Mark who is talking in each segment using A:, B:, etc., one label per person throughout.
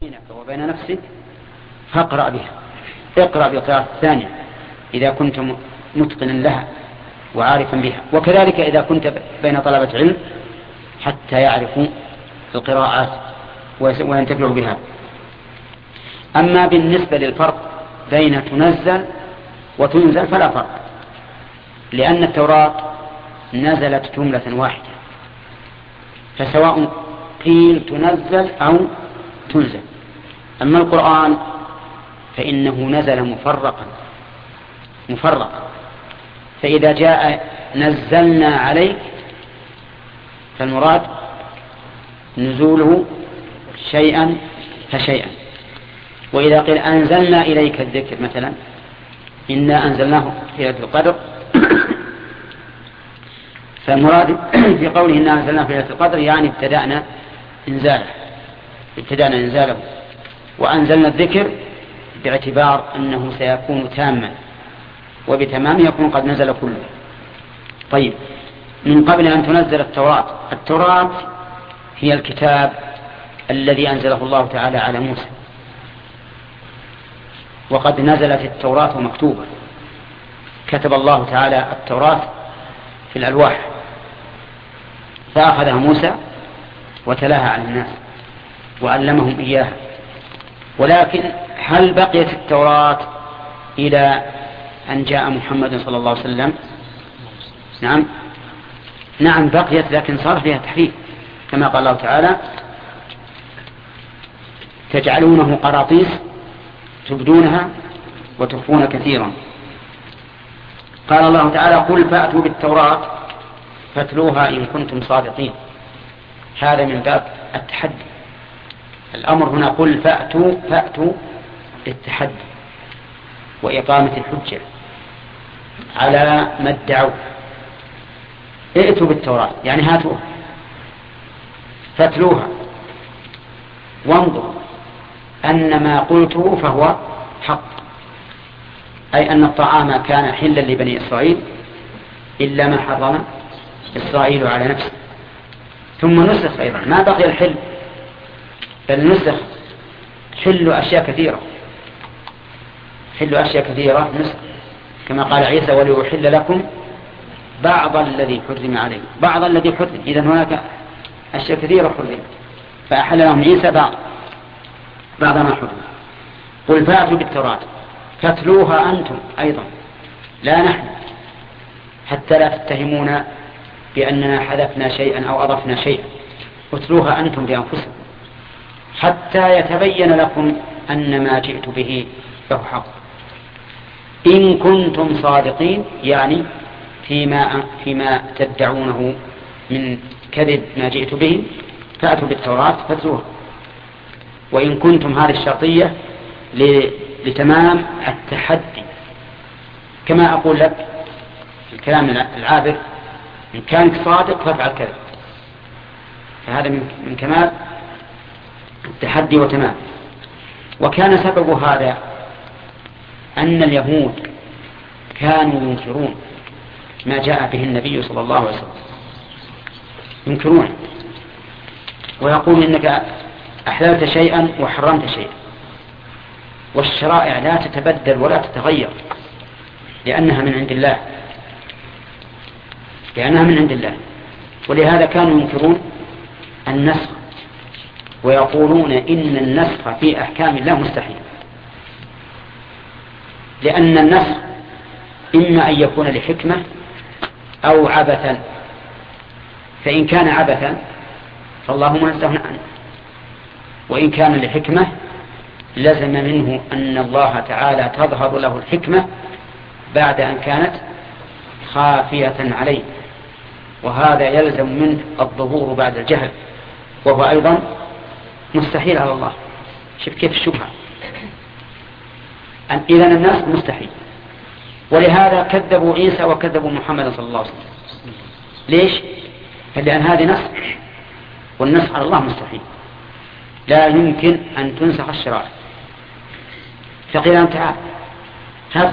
A: بينك وبين نفسك فاقرأ بها، اقرأ بالقراءة الثانية إذا كنت متقنا لها وعارفا بها، وكذلك إذا كنت بين طلبة علم حتى يعرفوا القراءات وينتفعوا بها. أما بالنسبة للفرق بين تنزل وتنزل فلا فرق، لأن التوراة نزلت جملة واحدة، فسواء قيل تنزل أو تنزل. أما القرآن فإنه نزل مفرقا، فإذا جاء نزلنا عليك فالمراد نزوله شيئا فشيئا. وإذا قيل أنزلنا إليك الذكر مثلا إنا أنزلناه في ليلة القدر فالمراد في قوله إنا أنزلناه في ليلة القدر يعني ابتدأنا إنزاله، وأنزلنا الذكر باعتبار أنه سيكون تاما، وبتمام يكون قد نزل كله. طيب، من قبل أن تنزل التوراة هي الكتاب الذي أنزله الله تعالى على موسى، وقد نزلت التوراة مكتوبة، كتب الله تعالى التوراة في الألواح فأخذها موسى وتلاها على الناس وعلمهم إياها. ولكن هل بقيت التوراة إلى أن جاء محمد صلى الله عليه وسلم؟ نعم بقيت، لكن صار فيها تحريف، كما قال الله تعالى تجعلونه قراطيس تبدونها وتخفون كثيرا. قال الله تعالى قل فأتوا بالتوراة فاتلوها إن كنتم صادقين. هذا من باب التحدي، الأمر هنا قل فأتوا للتحدي وإقامة الحجة على ما ادعوا. ائتوا بالتوراة يعني هاتوها، فاتلوها وانظروا أن ما قلته فهو حق، أي أن الطعام كان حلا لبني إسرائيل إلا ما حرم إسرائيل على نفسه. ثم نسخ أيضا، ما بقي الحل بل نسخ حل أشياء كثيرة نسخ، كما قال عيسى وليحل لكم بعض الذي حرم عليه، بعض الذي حرم، إذن هناك أشياء كثيرة حرم فأحل لهم عيسى بعض ما حرم. قل فأتوا بالتوراة فاتلوها أنتم أيضا لا نحن، حتى لا تتهمون بأننا حذفنا شيئا أو أضفنا شيئا، اتلوها أنتم بأنفسكم حتى يتبين لكم أن ما جئت به فهو حق إن كنتم صادقين، يعني فيما تدعونه من كذب ما جئت به، فأتوا بالتوراة فاتلوها. وإن كنتم هذه الشرطية لتمام التحدي، كما أقول لك الكلام العابر إن كانت صادق فافعل كذا، فهذا من كمال التحدي وتمام. وكان سبب هذا أن اليهود كانوا ينكرون ما جاء به النبي صلى الله عليه وسلم، ينكرون ويقول إنك أحللت شيئا وحرمت شيئا، والشرائع لا تتبدل ولا تتغير لأنها من عند الله. ولهذا كانوا ينكرون النسخ ويقولون إن النسخ في أحكام الله مستحيل، لأن النسخ إما أن يكون لحكمة أو عبثا، فإن كان عبثا فالله منزه عنه، وإن كان لحكمة لزم منه أن الله تعالى تظهر له الحكمة بعد أن كانت خافية عليه، وهذا يلزم منه الظهور بعد الجهل، وهو أيضا مستحيل على الله. شوف كيف الشبهة، إذن الناس مستحيل. ولهذا كذبوا عيسى وكذبوا محمد صلى الله عليه وسلم. ليش؟ لأن هذه نسخ، والنسخ على الله مستحيل، لا يمكن أن تنسخ الشرائع. فقيل لهم تعال هذا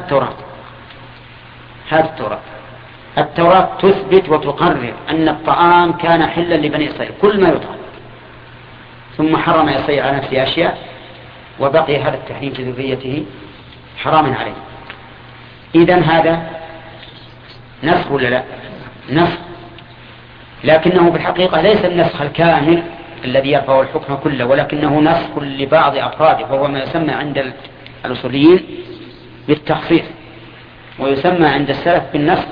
A: التوراة تثبت وتقرر أن الطعام كان حلا لبني إسرائيل كل ما يطعم، ثم حرم إسرائيل على نفسه أشياء وبقي هذا التحريم في ذريته حراما عليه. إذن هذا نسخ ولا لا؟ نسخ، لكنه بالحقيقة ليس النسخ الكامل الذي يرفع الحكم كله، ولكنه نسخ لبعض أفراده، وهو ما يسمى عند الأصوليين بالتخصيص، ويسمى عند السلف بالنسخ.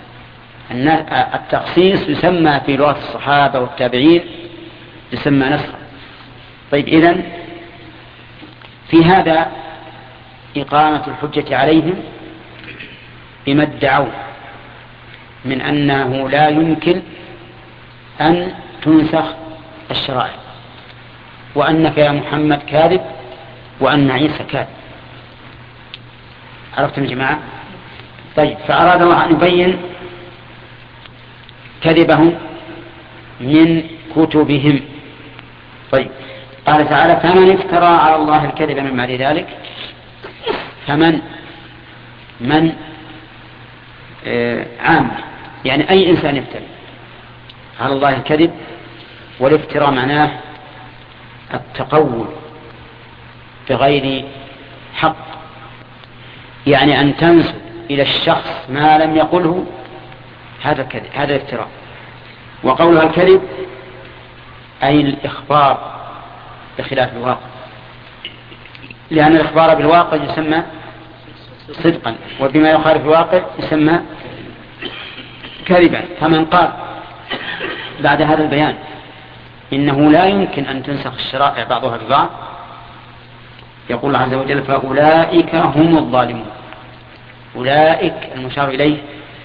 A: التخصيص يسمى في لغة الصحابة والتابعين يسمى نسخا. طيب، إذن في هذا إقامة الحجة عليهم بما ادعوا من أنه لا يمكن أن تنسخ الشرائع، وأنك يا محمد كاذب وأن عيسى كاذب. عرفتم يا جماعة؟ طيب، فأراد الله أن يبين كذبهم من كتبهم. طيب، قال تعالى: فمن افترى على الله الكذب من بعد ذلك. فمن عام، يعني أي إنسان يفتري على الله الكذب، والافتراء معناه التقول بغير حق، يعني أن تنسب إلى الشخص ما لم يقله، هذا الكذب، هذا الافتراء. وقولها الكذب أي الإخبار بخلاف الواقع، لأن الإخبار بالواقع يسمى صدقا، وبما يخالف الواقع يسمى كذبا. فمن قال بعد هذا البيان إنه لا يمكن أن تنسخ الشرائع بعضها ببعض، يقول الله عز وجل: فأولئك هم الظالمون. أولئك المشار إليه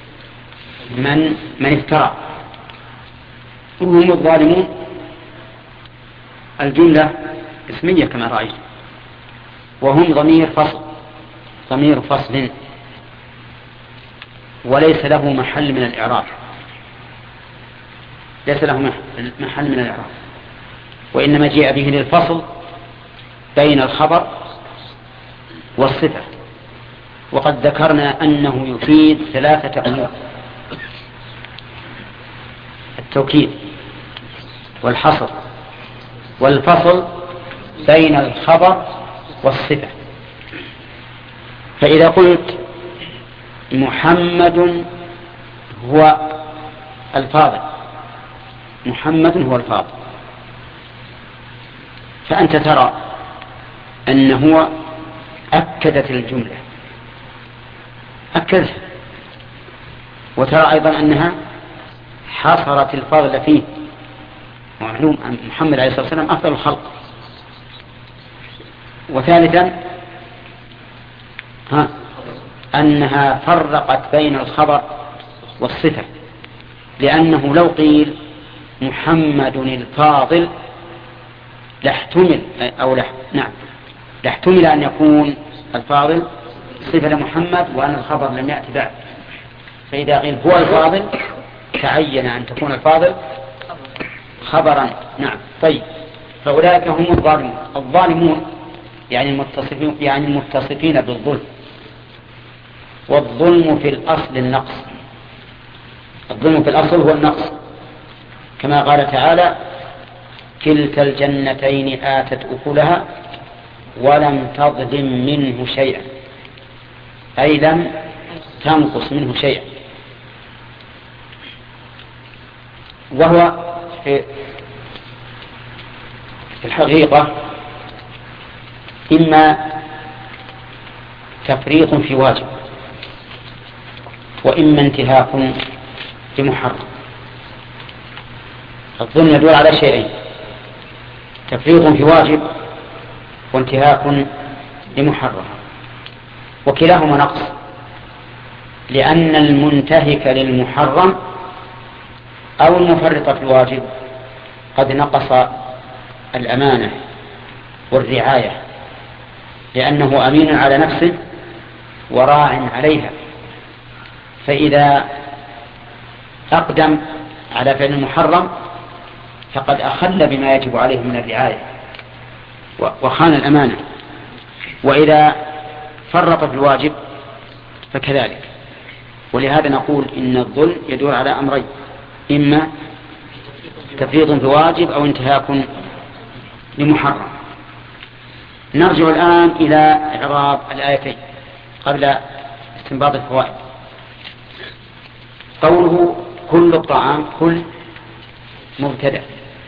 A: من افترى، هم الظالمون. الجملة اسمية كما رأيت، وهم ضمير فصل وليس له محل من الإعراب، ليس له محل من الإعراب، وإنما جاء به للفصل بين الخبر والصفة. وقد ذكرنا أنه يفيد 3 أمور: التوكيد والحصر والفصل بين الخبر والصفة. فإذا قلت محمد هو الفاضل، محمد هو الفاضل، فأنت ترى أنه أكدت الجملة، أكدت، وترى أيضا أنها حصرت الفضل فيه. ومعلوم أن محمد عليه الصلاة والسلام أفضل الخلق. وثالثا أنها فرقت بين الخبر والصفة، لأنه لو قيل محمد الفاضل لاحتمل لاحتمل أن يكون الفاضل صفة لمحمد وأن الخبر لم يأتي بعد. فإذا قيل هو الفاضل تعين أن تكون الفاضل خبرا. نعم. طيب، فأولئك هم الظالمون يعني المتصفين بالظلم. والظلم في الأصل النقص، الظلم في الأصل هو النقص، كما قال تعالى: كلتا الجنتين آتت أكلها ولم تظلم منه شيئا، أي لم تنقص منه شيئا. وهو في الحقيقة إما تفريط في واجب، وإما انتهاك لمحرم. الظلم يدور على شيئين: تفريط في واجب وانتهاك لمحرم، وكلاهما نقص، لأن المنتهك للمحرم أو المفرط في الواجب قد نقص الأمانة والرعاية، لأنه أمين على نفسه وراع عليها، فإذا أقدم على فعل المحرم فقد أخل بما يجب عليه من الرعاية وخان الأمانة، وإذا فرط في الواجب فكذلك. ولهذا نقول إن الظلم يدور على أمرين: إما تفريط في واجب أو انتهاك لمحرم. نرجع الآن إلى إعراب الآيتين قبل استنباط الفوائد. قوله كل الطعام، كل مبتدأ،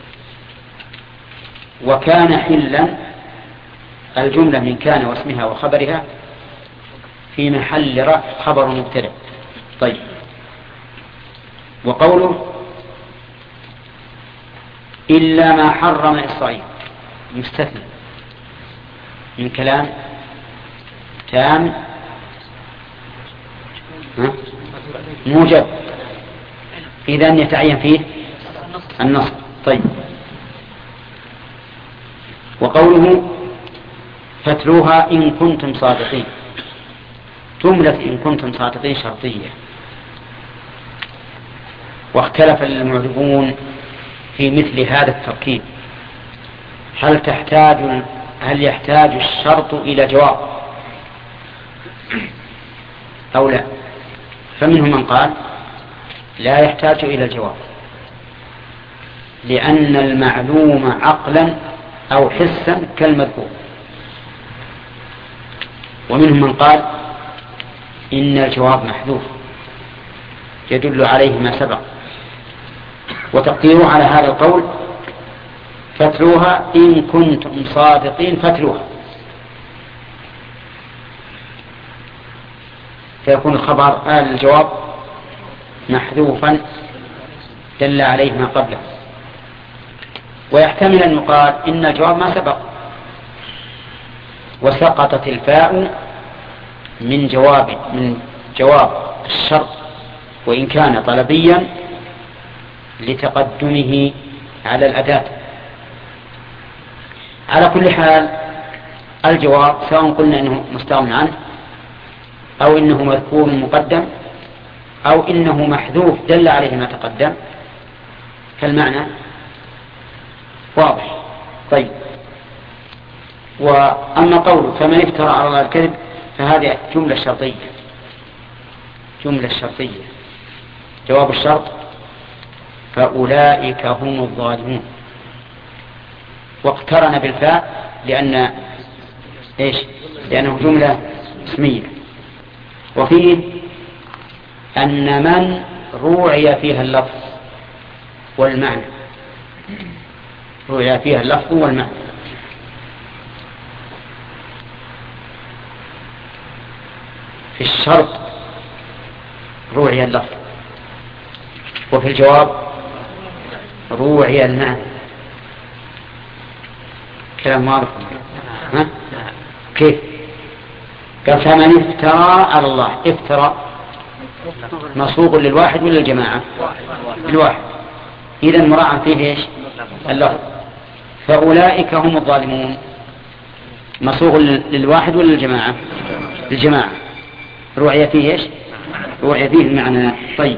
A: وكان حلا الجملة من كان واسمها وخبرها في محل رفع خبر مبتدأ. طيب، وقوله إلا ما حرم إسرائيل مستثنى من كلام تام موجب، إذن يتعين فيه النصب. طيب، وقوله فاتلوها إن كنتم صادقين، جملة إن كنتم صادقين شرطية، واختلف المعربون في مثل هذا التركيب، هل يحتاج الشرط إلى جواب أو لا؟ فمنهم من قال لا يحتاج إلى الجواب، لأن المعلوم عقلا أو حسا كالمذكور. ومنهم من قال إن الجواب محذوف يدل عليه ما سبق، وتقديره على هذا القول فاتلوها إن كنتم صادقين فاتلوها، فيكون الخبر الجواب محذوفا دل عليه ما قبله. ويحتمل أن يقال إن الجواب ما سبق وسقطت الفاء من جواب الشرط وإن كان طلبيا لتقدمه على الأداة. على كل حال الجواب سواء قلنا إنه مستغنى عنه أو إنه مذكور مقدم أو إنه محذوف دل عليه ما تقدم، فالمعنى واضح. طيب، وأما قوله فمن افترى على الله الكذب فهذه جملة شرطية، جواب الشرط فأولئك هم الظالمون، واقترن بالفاء لأنه جملة اسمية. وفيه أن من روعي فيها اللفظ والمعنى، روعي فيها اللفظ والمعنى. في الشرط روعي اللفظ، وفي الجواب روعي المعنى. كلام واضح. كيف؟ قال فمن افترى على الله، افترى مصوغ للواحد ولا للجماعة؟ الواحد، إذا مراعى فيه ايش؟ اللفظ. فأولئك هم الظالمون مصوغ للواحد ولا للجماعة؟ للجماعة، روعي فيه ايش؟ روعي فيه المعنى. طيب،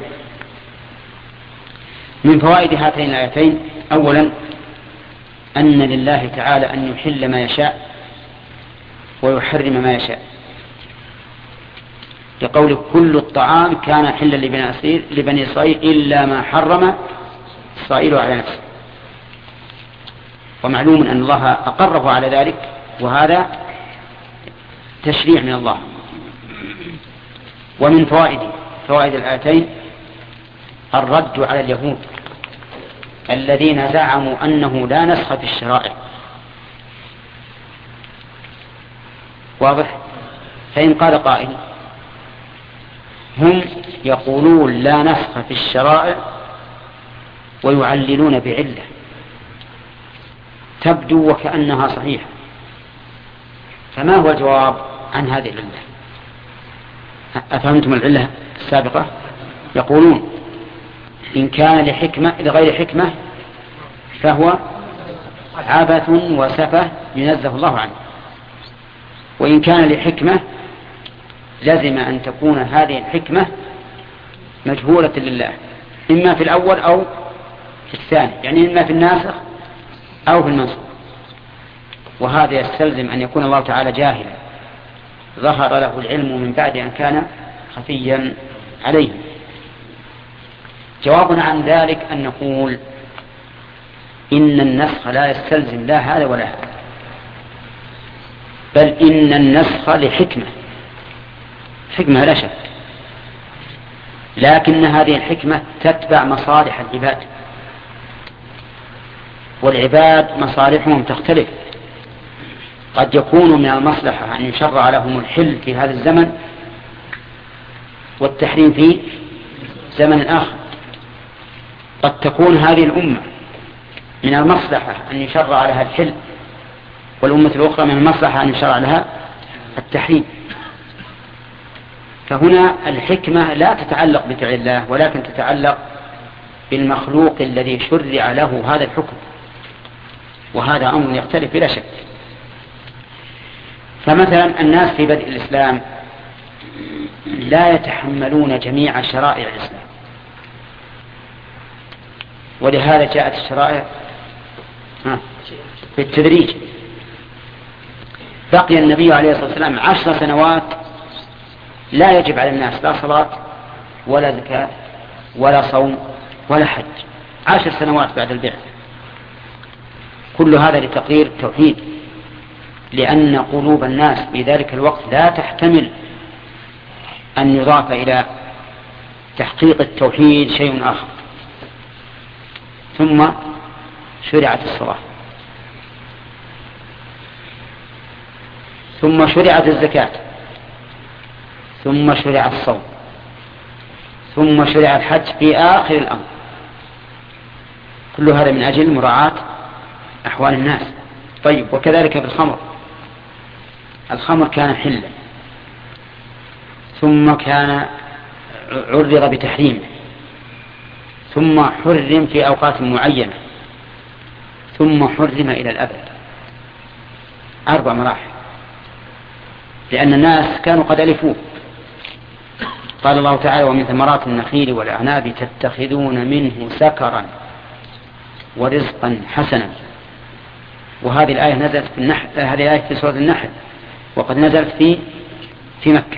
A: من فوائد هاتين الآيتين أولا أن لله تعالى أن يحل ما يشاء ويحرم ما يشاء، لقول كل الطعام كان حلا لبني إسرائيل إلا ما حرم إسرائيل على نفسه. ومعلوم أن الله أقره على ذلك، وهذا تشريع من الله. ومن فوائد الآيتين الرد على اليهود الذين زعموا أنه لا نسخ في الشرائع. واضح؟ فإن قال قائل هم يقولون لا نسخ في الشرائع ويعللون بعلة تبدو وكأنها صحيحة، فما هو الجواب عن هذه العلة؟ أفهمتم العلة السابقة؟ يقولون إن كان لغير حكمة فهو عبث وسفه ينزه الله عنه، وإن كان لحكمة لازم أن تكون هذه الحكمة مجهولة لله، إما في الأول أو في الثاني، يعني إما في الناسخ أو في المنسوخ. وهذا يستلزم أن يكون الله تعالى جاهلا ظهر له العلم من بعد أن كان خفيا عليه. جوابنا عن ذلك أن نقول إن النسخ لا يستلزم لا هذا ولا هذا، بل إن النسخ لحكمة، حكمة لا شك، لكن هذه الحكمة تتبع مصالح العباد، والعباد مصالحهم تختلف. قد يكون من المصلحة أن يشرع لهم الحل في هذا الزمن والتحريم في زمن آخر. قد تكون هذه الأمة من المصلحة أن يشرع لها الحل، والأمة الأخرى من المصلحة أن يشرع لها التحريم. فهنا الحكمة لا تتعلق بفعل الله، ولكن تتعلق بالمخلوق الذي شرع له هذا الحكم، وهذا أمر يختلف بلا شك. فمثلا الناس في بدء الإسلام لا يتحملون جميع شرائع الإسلام، ولهذا جاءت الشرائع بالتدريج. بقي النبي عليه الصلاة والسلام 10 سنوات لا يجب على الناس لا صلاة ولا زكاة ولا صوم ولا حج، 10 سنوات بعد البعث. كل هذا لتقرير التوحيد، لأن قلوب الناس في ذلك الوقت لا تحتمل أن يضاف إلى تحقيق التوحيد شيء آخر. ثم شرعت الصلاة، ثم شرعت الزكاة، ثم شرع الصوم، ثم شرع الحج في آخر الأمر. كل هذا من أجل مراعاة أحوال الناس. طيب، وكذلك بالخمر، الخمر كان حلا، ثم كان عرض بتحريمه، ثم حرم في أوقات معينة، ثم حرم إلى الأبد. 4 مراحل، لأن الناس كانوا قد ألفوه. قال الله تعالى: ومن ثمرات النخيل والأعناب تتخذون منه سكرا ورزقا حسنا. وهذه الآية نزلت في النحل، هذه الآية في سورة النحل، وقد نزلت في مكة.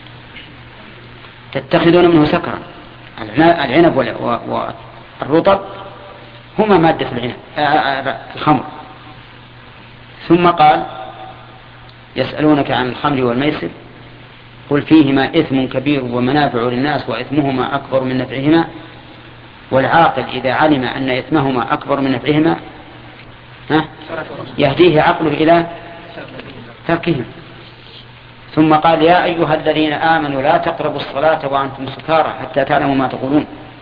A: تتخذون منه سكرا، العنب والرطب هما مادة الخمر. ثم قال: يسألونك عن الخمر والميسر قل فيهما إثم كبير ومنافع للناس وإثمهما أكبر من نفعهما والعاقل إذا علم أن إثمهما أكبر من نفعهما يهديه عقله إلى تركهم. ثم قال: يا أيها الذين آمنوا لا تقربوا الصلاة وأنتم سكارى حتى تعلموا ما تقولون.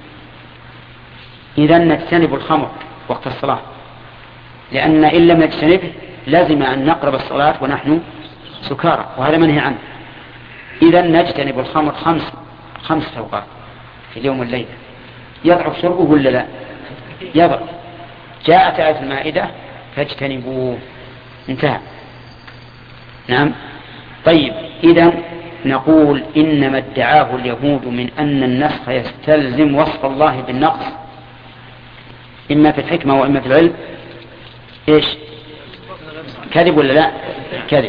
A: إذن نجتنب الخمر وقت الصلاة، لأن إن لم نجتنبه لازم أن نقرب الصلاة ونحن سكارى، وهذا منهي عنه. إذن نجتنب الخمر 5 أوقات في اليوم والليلة. يضعف شربه ولا لا؟ يضعف. جاءت آية المائدة: فاجتنبوه، انتهى. نعم. طيب، إذن نقول إنما ادعاه اليهود من أن النسخ يستلزم وصف الله بالنقص، إما في الحكمة وإما في العلم، إيش؟ كذب ولا لا؟ كذب.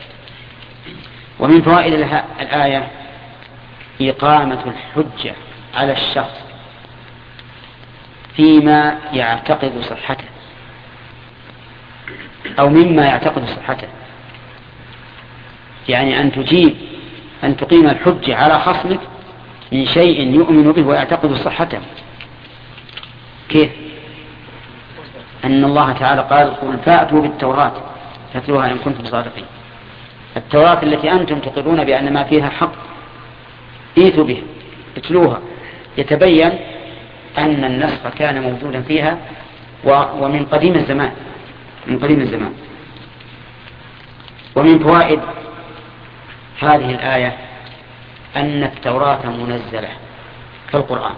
A: ومن فوائد الآية إقامة الحجة على الشخص فيما يعتقد صحته أو مما يعتقد صحته، يعني أن تقيم الحجة على خصمك من شيء يؤمن به ويعتقد صحته. كيف؟ أن الله تعالى قال: قل فأتوا بالتوراة فاتلوها إن كنتم صادقين. التوراة التي أنتم تقرون بأن ما فيها حق، ائتوا بها اتلوها، يتبين أن النسخ كان موجودا فيها ومن قديم الزمان، من قديم الزمان. ومن فوائد هذه الآية أن التوراة منزلة كالقرآن،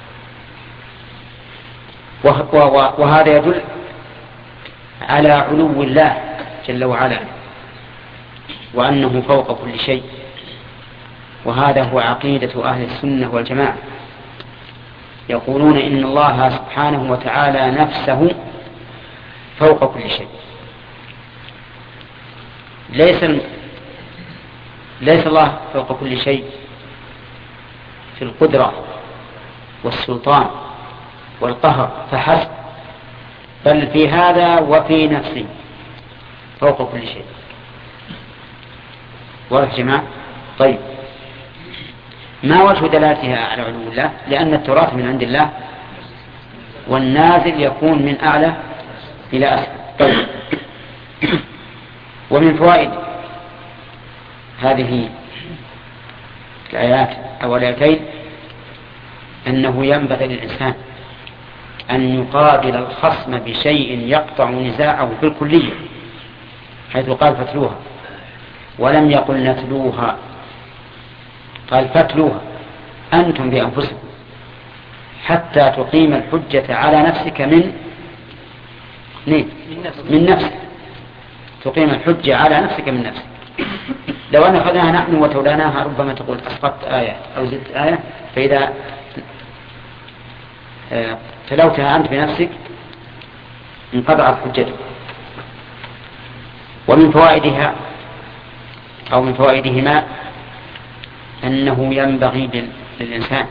A: وهذا يدل على علو الله جل وعلا، وأنه فوق كل شيء. وهذا هو عقيدة أهل السنة والجماعة، يقولون إن الله سبحانه وتعالى نفسه فوق كل شيء. ليس الله فوق كل شيء في القدرة والسلطان والقهر فحسب، بل في هذا وفي نفسه فوق كل شيء. واضح جماعة؟ طيب، ما وجه دلالتها على علو الله؟ لأن التراث من عند الله، والنازل يكون من أعلى إلى أسفل. طيب. ومن فوائد هذه الآيات أو الآيتين أنه ينبغي للإنسان أن يقابل الخصم بشيء يقطع نزاعه بالكلية، حيث قال فتلوها ولم يقل نتلوها، قال فتلوها أنتم بأنفسكم حتى تقيم الحجة على نفسك من نفسك، تقيم الحجة على نفسك من نفسك. لو أن أخذناها نحن وتولاناها ربما تقول أسقطت آية أو زدت آية، فإذا تلوتها أنت بنفسك انقطعت حجتك. ومن فوائدها أو من فوائدهما أنه ينبغي للإنسان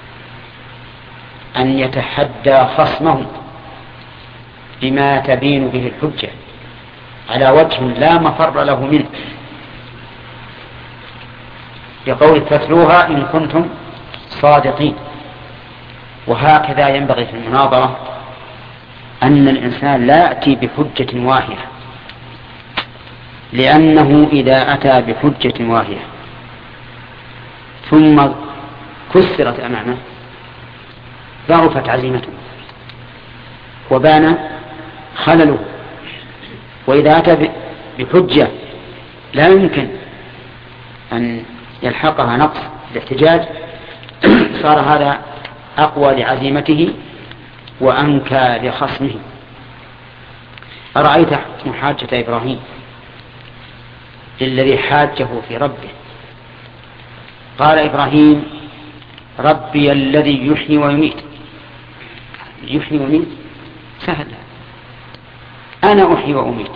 A: أن يتحدى خصمه بما تبين به الحجة على وجه لا مفر له منه، بقول فتلوها إن كنتم صادقين. وهكذا ينبغي في المناظرة أن الإنسان لا يأتي بحجة واهية، لأنه إذا أتى بحجة واهية ثم كسرت أمامه ضعفت عزيمته وبان خلله. وإذا أتى بحجة لا يمكن أن يلحقها نقص الاحتجاج صار هذا أقوى لعزيمته وأنكى لخصمه. أرأيت محاجة إبراهيم للذي حاجه في ربه؟ قال إبراهيم ربي الذي يحيي ويميت. يحيي ويميت سهل، أنا أحيي وأميت.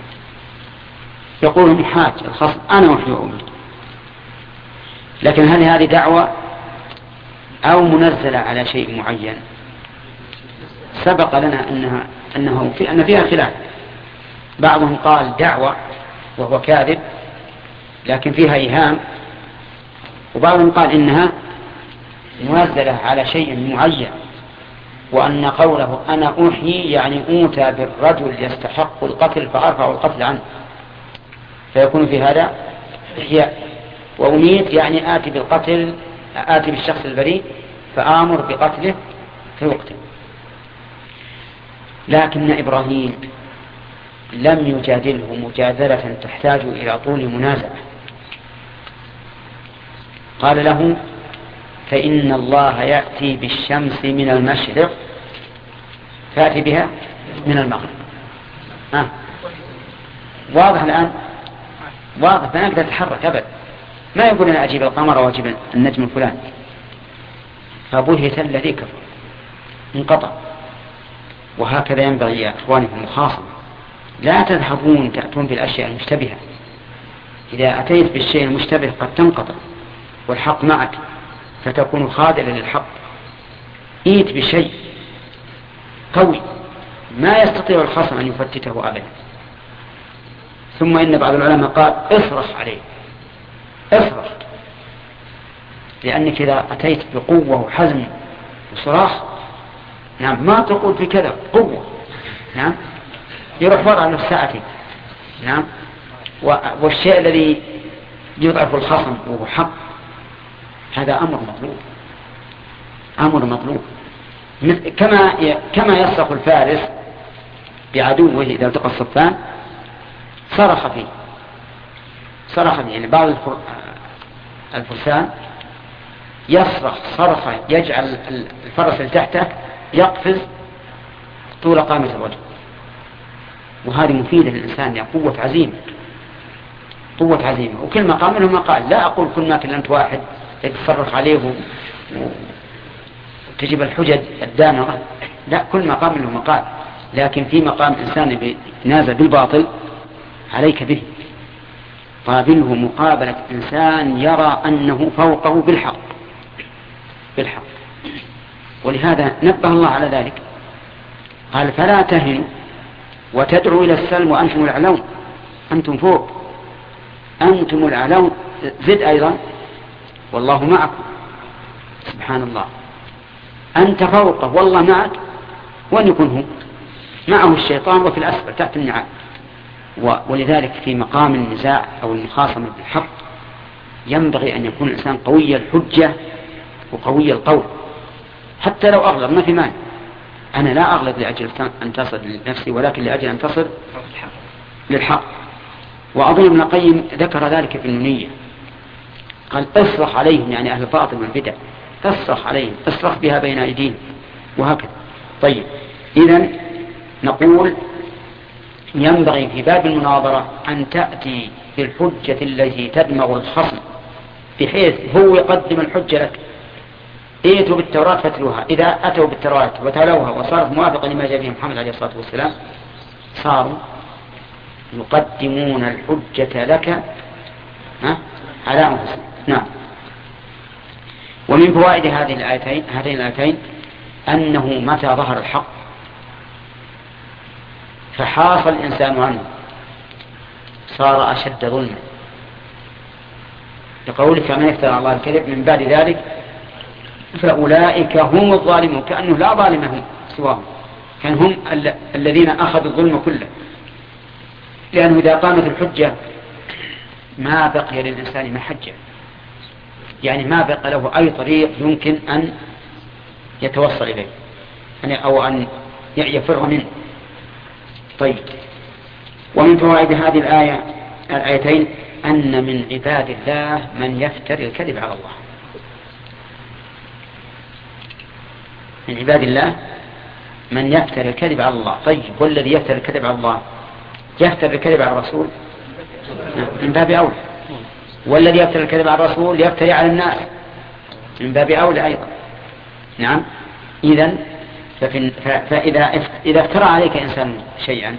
A: يقول محاج الخصم أنا أحيي وأميت، لكن هل هذه دعوة أو منزلة على شيء معين؟ سبق لنا أن فيها خلاف. بعضهم قال دعوة وهو كاذب لكن فيها إيهام، وبعضهم قال إنها منزلة على شيء معين، وأن قوله أنا أحيي يعني أوتى بالرجل يستحق القتل فأرفع القتل عنه، فيكون في هذا إحياء. وأميت يعني آتي بالشخص البريء فآمر بقتله فيقتل. لكن إبراهيم لم يجادله مجادلة تحتاج إلى طول منازعة. قال له فإن الله يأتي بالشمس من المشرق فأتي بها من المغرب. واضح الآن؟ واضح، ما نقدر نتحرك أبدا. ما يقول أنا أجيب القمر وأجيب النجم الفلاني. فبهت الذي كفر انقطع. وهكذا ينبغي يا أخواني في المخاصمة، لا تذهبون تأتون بالأشياء المشتبهة. إذا أتيت بالشيء المشتبه قد تنقطع والحق معك فتكون خاذلا للحق. إيت بشيء قوي ما يستطيع الخصم أن يفتته أبدا. ثم إن بعض العلماء قال اصرخ عليه، اصرخ، لأنك إذا أتيت بقوة وحزم وصراخ نعم ما تقول في كذا قوة نعم يروح وضع نفساتك نعم. والشيء الذي يضعف الخصم وهو حق هذا أمر مطلوب كما يصرخ الفارس بعدوه إذا التقى الصفان صرخ فيه. يعني بعض الفرسان يصرخ صرخة يجعل الفرس اللي تحته يقفز طول قامة الرجل، وهذه مفيدة للإنسان يعني قوة عزيمة. وكل مقام منهم قال لا أقول كل ما كلمت واحد يتصرف عليه وتجيب الحجج الدامغة، لا، كل مقام منهم قال. لكن في مقام إنسان ينازل بالباطل عليك به، قابله مقابلة إنسان يرى أنه فوقه بالحق. ولهذا نبه الله على ذلك، قال فلا تهنوا وتدعوا إلى السلم وأنتم الأعلون، أنتم فوق. أنتم الأعلون، زد أيضا والله معكم. سبحان الله، أنت فوقه والله معك، وأن يكون هو معه الشيطان وفي الأسفل تحت النعال. ولذلك في مقام النزاع أو المخاصمة بالحق ينبغي أن يكون الإنسان قوي الحجة وقوي القول، حتى لو أغلط ما في مانع. أنا لا أغلط لأجل أن تصل لنفسي، ولكن لأجل أن تصل للحق. وأظن ابن القيم ذكر ذلك في النونية، قال اصرخ عليهم، يعني أهل الباطل والبدع، اصرخ عليهم، اصرخ بها بين أيديهم، وهكذا. طيب، إذن نقول ينبغي في باب المناظرة أن تأتي بالحجة التي تدمغ الخصم، بحيث هو يقدم الحجة لك. ائتوا بالتوراة فاتلوها. إذا أتوا بالتوراة وتلوها وصارت موافقة لما جاء به محمد عليه الصلاة والسلام، صاروا يقدمون الحجة لك على أنفسهم. نعم. ومن فوائد هاتين الآيتين أنه متى ظهر الحق فحاص الإنسان عنه صار أشد ظلما، لقوله فمن افترى على الله الكذب من بعد ذلك فأولئك هم الظالمون، كأنه لا ظالمهم سواهم، كان هم الذين أخذوا الظلم كله. لأنه إذا قامت الحجة ما بقي للإنسان محجة، يعني ما بقى له أي طريق يمكن أن يتوصل إليه أو أن يفر منه. طيب، ومن فوائد هذه الآيتين أن من عباد الله من يفتري الكذب على الله. من عباد الله من يفتري الكذب على الله. طيب، والذي يفتري الكذب على الله يفتري الكذب على الرسول من باب أولى، والذي يفتري الكذب على الرسول يفتري على الناس من باب أولى أيضا. نعم. فإذا افترى عليك إنسان شيئا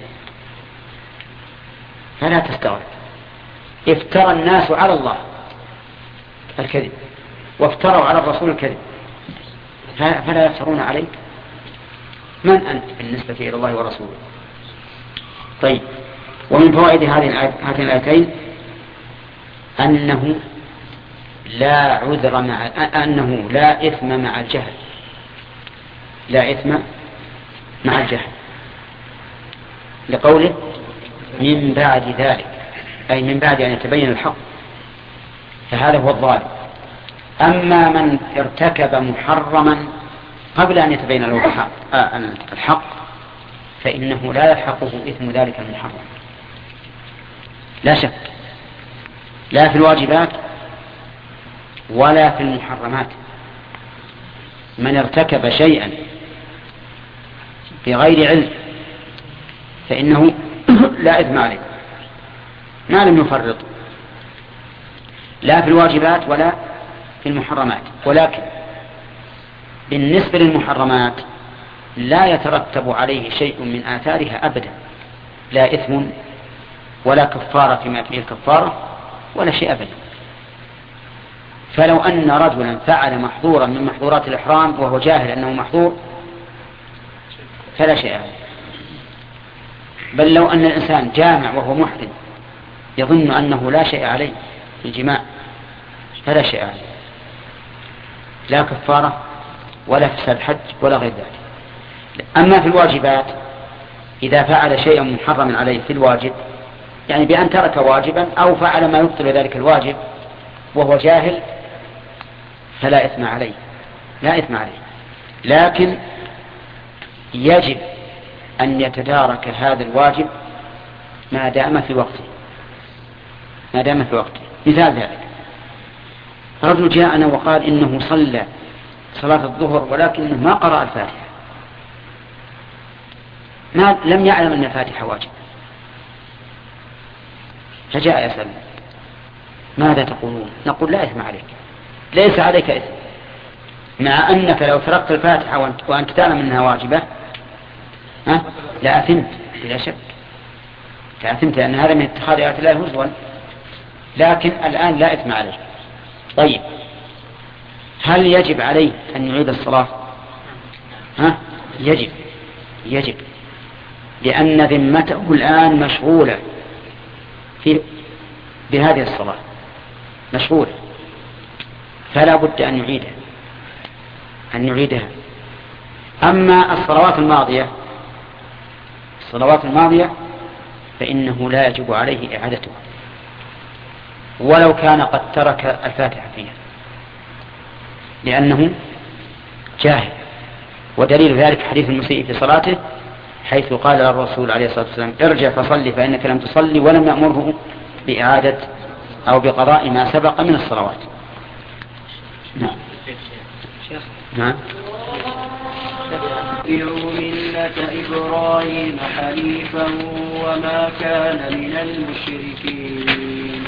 A: فلا تستغرب. افترى الناس على الله الكذب وافتروا على الرسول الكذب، فلا يفترون عليك. من أنت بالنسبة إلى الله ورسوله؟ طيب، ومن فوائد هاتين الآيتين أنه لا إثم مع الجهل. لا إثم مع الجهل، لقوله من بعد ذلك، أي من بعد أن يتبين الحق، فهذا هو الظالم. أما من ارتكب محرما قبل أن يتبين له الحق فإنه لا يلحقه إثم ذلك المحرم، لا شك، لا في الواجبات ولا في المحرمات. من ارتكب شيئا بغير علم فإنه لا إثم عليه ما لم يفرط، لا في الواجبات ولا في المحرمات. ولكن بالنسبة للمحرمات لا يترتب عليه شيء من آثارها أبدا، لا إثم ولا كفارة فيما فيه الكفارة ولا شيء أبدا. فلو أن رجلا فعل محظورا من محظورات الإحرام وهو جاهل أنه محظور فلا شيء أبدا. بل لو أن الإنسان جامع وهو محرم يظن أنه لا شيء عليه في الجماع فلا شيء عليه، لا كفارة ولا فساد حج ولا غير ذلك. أما في الواجبات إذا فعل شيئا محرما عليه في الواجب، يعني بأن ترك واجبا أو فعل ما يبطل ذلك الواجب وهو جاهل فلا إثم عليه، لا إثم عليه. لكن يجب أن يتدارك هذا الواجب ما دام في وقته، ما دام في وقته. مثال ذلك رجل جاءنا وقال إنه صلى صلاة الظهر ولكنه ما قرأ الفاتحة، لم يعلم أن الفاتحة واجب، فجاء يسأل ماذا تقولون؟ نقول لا إثم عليك، ليس عليك إثم، مع أنك لو تركت الفاتحة وأنت تعلم أنها واجبة لأثمت بلا شك، لأثمت لأن هذا من اتخاذ آيات الله هزوا، لكن الآن لا إثم عليه. طيب، هل يجب عليه أن يعيد الصلاة؟ يجب، لأن ذمته الآن مشغولة بهذه الصلاة مشغول، فلا بد أن يعيدها. أما الصلوات الماضية فإنه لا يجب عليه إعادتها ولو كان قد ترك الفاتحة فيها، لأنه جاهل. ودليل ذلك حديث المسيء في صلاته، حيث قال الرسول عليه الصلاة والسلام: ارجع فصلي فإنك لم تصلي، ولم يأمره بإعادة أو بقضاء ما سبق من الصلوات. نعم. نعم.
B: ملة إبراهيم حنيفا وما كان من المشركين.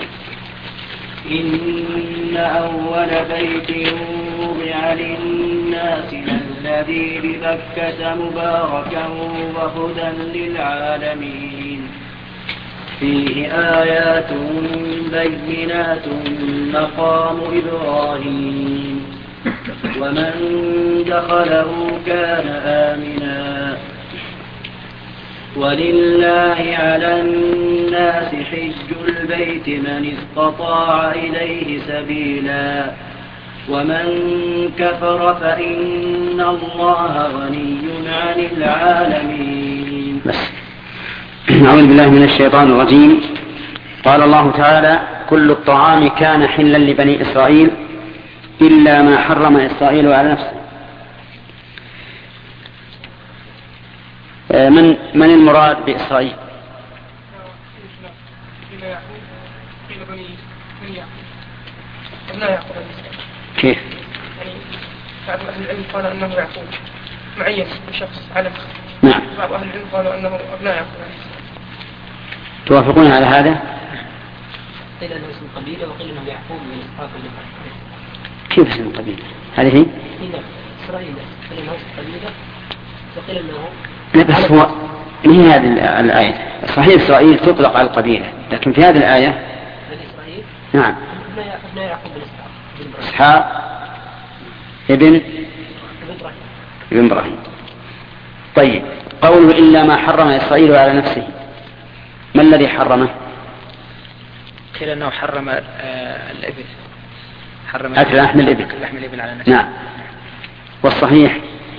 B: إن أول بيت وضع للناس الذي ببكة مباركا وهدى للعالمين، فيه آيات بينات مقام إبراهيم ومن دخله كان آمنا، ولله على الناس حج البيت من استطاع إليه سبيلا ومن كفر فإن الله غني عن العالمين.
A: أعوذ بالله من الشيطان الرجيم. قال الله تعالى: كل الطعام كان حلا لبني إسرائيل إلا ما حرم إسرائيل على نفسه. من المراد بإسرائيل؟ كيف؟
C: بعض أهل العلم قال أنه يعقوب معين بشخص علم.
A: نعم.
C: بعض أهل العلم قالوا أنه أبناء يعقوب.
A: توافقون على هذا؟
D: قيل أنه اسم قبيلة وقيل أنه يعقوب من إسحاق اللي.
A: كيف اسم قبيلة؟ هذه هي؟
D: إسرائيل قيل أنه اسم قبيلة وقيل أنه.
A: لا بس هو من هذه الآية صحيح إسرائيل تطلق على القبيلة، لكن في هذه الآية
D: بني إسرائيل.
A: نعم.
D: أبناء يعقوب بن
A: إسحاق ابن إبراهيم. طيب، قوله إلا ما حرم إسرائيل على نفسه، ما الذي حرمه؟
D: قيل أنه حرم الإبل، حرم
A: أكل لحم الإبل
D: على نفسه.
A: نعم. والصحيح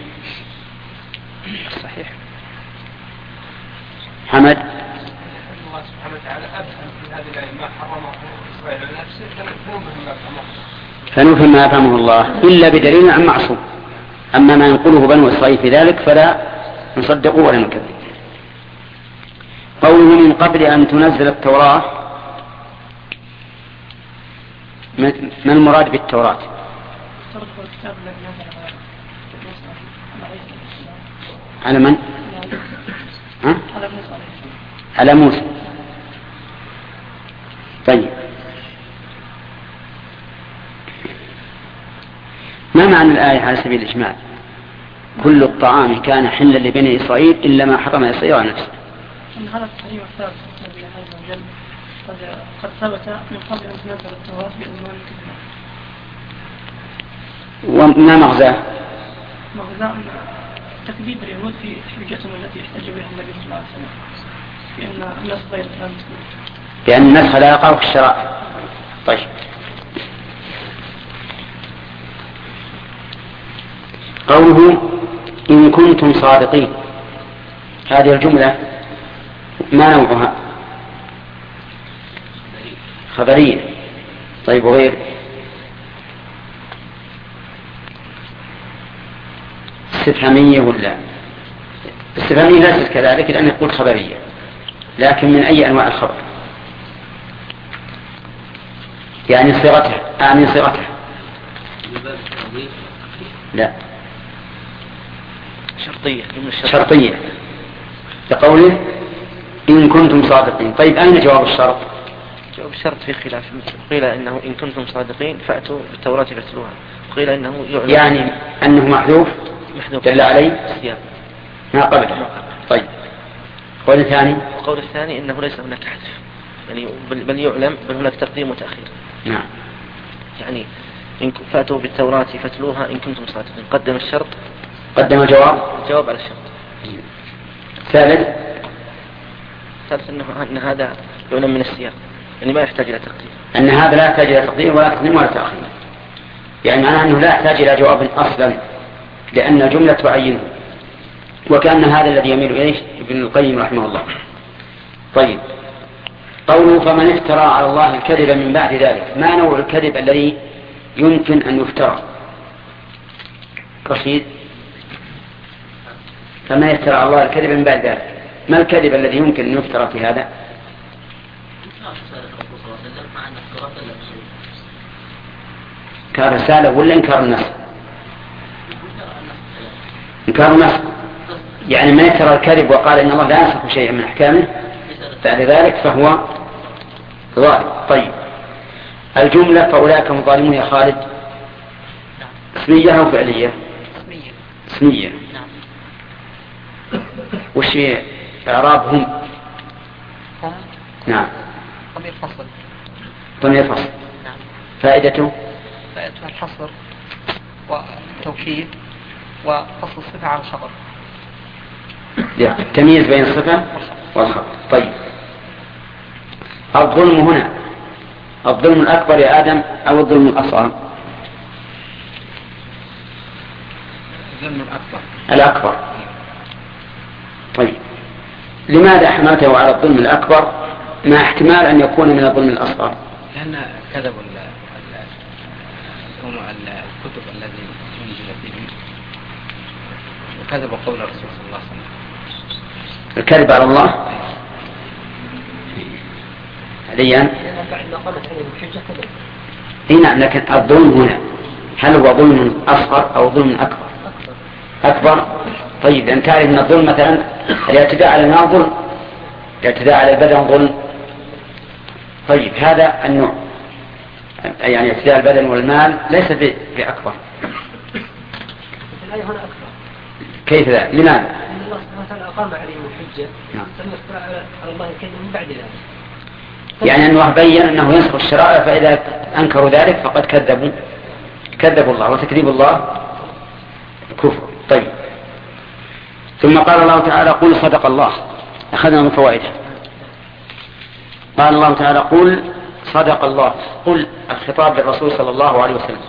A: حمد
C: الله سبحانه وتعالى أبهم في هذه الآية ما حرمه إسرائيل على نفسه
A: فنفهم ما أفهمه الله إلا بدليل عن معصوم. أما ما ينقله بنو إسرائيل في ذلك فلا نصدقه ولا نكذب. قوله من قبل أن تنزل التوراة، ما المراد بالتوراة؟ على من؟ على موسى. طيب، ما معنى الآية على سبيل الإجمال؟ كل الطعام كان حلا لبني إسرائيل إلا ما حرم إسرائيل على نفسه.
C: أن هذا التحريم الثابت الذي عز وجل قد ثبت من قبل أن تنزل التوراة بأزمان كثيرة.
A: وما مغزاه؟
C: مغزاه تكذيب اليهود في حجتهم التي احتج بها النبي صلى الله عليه وسلم بأن الناس غير الآن،
A: بأن الناس لا يقعوا في الشرائع. طيب، قوله إن كنتم صادقين، هذه الجملة ما نوعها؟ خبرية. طيب، وغير؟ استفهامية ولا؟ استفهامية ليست كذلك لأن يقول خبرية، لكن من أي أنواع الخبر؟ يعني صيغتها لا، شرطية لقوله إن كنتم صادقين. طيب، أين جواب الشرط؟
D: جواب الشرط في خلاف، قيل إنه إن كنتم صادقين فأتوا بالتوراة فاتلوها، وقيل إنه
A: يعني أنه محذوف دل عليه
D: السياق
A: ما قبله. طيب، قول الثاني
D: إنه ليس هناك حذف، يعني بل يعلم، بل هناك تقديم وتأخير.
A: نعم.
D: يعني إن فأتوا بالتوراة فاتلوها إن كنتم صادقين، قدم الشرط،
A: قدم الجواب
D: على الشرط.
A: ثالث
D: أن هذا يعلم من السياق. يعني ما يحتاج إلى تقدير،
A: أن هذا لا يحتاج إلى تقدير ولا تقديم ولا تأخير، يعني معناه أنه لا يحتاج إلى جواب أصلا لأن الجملة تعينه، وكأن هذا الذي يميل إليه ابن القيم رحمه الله. طيب، قوله فمن افترى على الله الكذب من بعد ذلك، ما نوع الكذب الذي يمكن أن يفترى؟ رشيد، فمن افترى على الله الكذب من بعد ذلك، ما الكذب الذي يمكن أن يفترى في هذا؟ إنكار رسالة ولا إنكار النص؟ إنكار النص، يعني من افترى الكذب وقال إن الله لا ينسخ شيئا من أحكامه بعد ذلك فهو ظالم. طيب، الجملة فأولئك هم ظالمون يا خالد اسمية أو فعلية؟ اسمية. وش إعرابهم؟ نعم،
E: ضمير فصل.
A: ضمير فصل.
E: نعم.
A: فائدته
E: الحصر والتوكيد وفصل الصفة على الخبر،
A: تمييز بين الصفة والخبر. طيب، الظلم هنا الظلم الأكبر يا آدم أو الظلم الأصغر؟
E: الظلم
A: الأكبر.
E: طيب،
F: لماذا حملته على الظلم الأكبر مع احتمال أن يكون من الظلم الأصغر؟
E: لأن كذبوا الكتب الذي أنزل فيهم وكذبوا قول الرسول صلى الله عليه وسلم.
F: الكذب على الله حاليا. نعم، لكن الظلم هنا هل هو ظلم أصغر أو ظلم أكبر؟ طيب، أن تعرف أن الظلم مثلا الاعتداء على المال ظلم، الاعتداء على البدن ظلم. طيب، هذا النوع يعني اعتداء البدن والمال ليس بأكبر.
G: الآية هنا أكبر.
F: كيف ذلك؟ لماذا؟
G: لأن الله سبحانه وتعالى أقام عليهم الحجة ثم افترى على الله الكذب من بعد ذلك.
F: يعني أنه بين أنه ينسخ الشرائع، فإذا أنكروا ذلك فقد كذبوا الله، وتكذيب الله كفر. طيب، ثم قال الله تعالى قل صدق الله. أخذنا من فوائدها. قال الله تعالى قل صدق الله. قل الخطاب للرسول صلى الله عليه وسلم،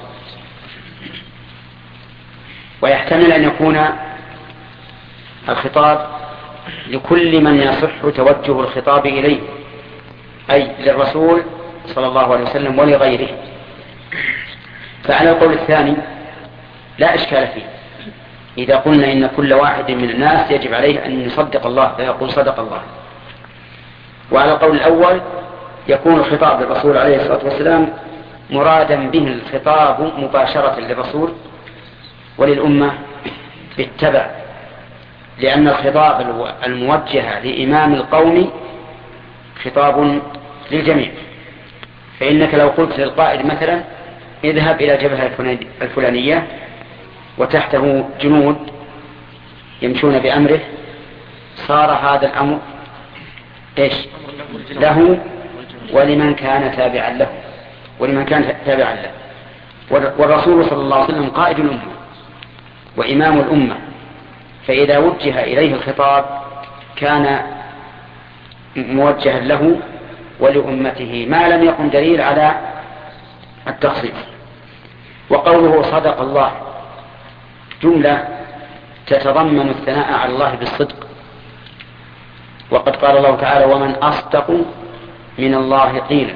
F: ويحتمل أن يكون الخطاب لكل من يصح توجه الخطاب إليه، أي للرسول صلى الله عليه وسلم ولغيره. فعلى القول الثاني لا إشكال فيه إذا قلنا إن كل واحد من الناس يجب عليه أن يصدق الله فيقول صدق الله. وعلى القول الأول يكون الخطاب للرسول عليه الصلاة والسلام مرادا به الخطاب مباشرة للرسول وللأمة بالتبع، لأن الخطاب الموجه لإمام القوم خطاب للجميع. فإنك لو قلت للقائد مثلا اذهب إلى الجبهة الفلانية وتحته جنود يمشون بأمره، صار هذا الأمر إيش؟ له ولمن كان تابعا له، والرسول صلى الله عليه وسلم قائد الأمة وإمام الأمة، فإذا وجه إليه الخطاب كان موجها له ولأمته ما لم يكن دليل على التخصيص. وقوله صدق الله جملة تتضمن الثناء على الله بالصدق، وقد قال الله تعالى ومن أصدق من الله قيلا،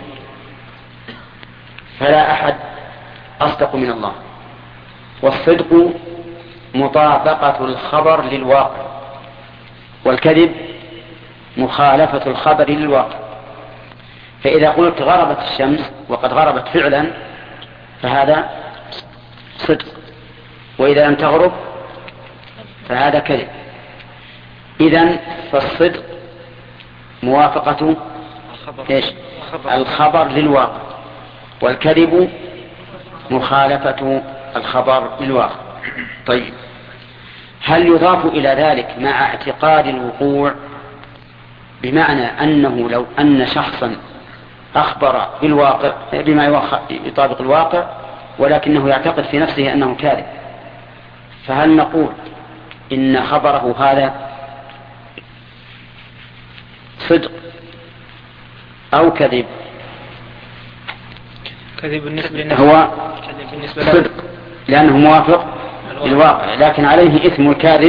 F: فلا أحد أصدق من الله. والصدق مطابقة الخبر للواقع، والكذب مخالفة الخبر للواقع. فإذا قلت غربت الشمس وقد غربت فعلا فهذا صدق، وإذا لم تغرب فهذا كذب. إذن فالصدق موافقة الخبر للواقع، والكذب مخالفة الخبر للواقع. طيب، هل يضاف إلى ذلك مع اعتقاد الوقوع، بمعنى أنه لو أن شخصا أخبر بالواقع بما يطابق الواقع ولكنه يعتقد في نفسه أنه كاذب، فهل نقول إن خبره هذا صدق أو كذب كذب بالنسبة
A: هو صدق لأنه موافق للواقع، لكن عليه إثم الكاذب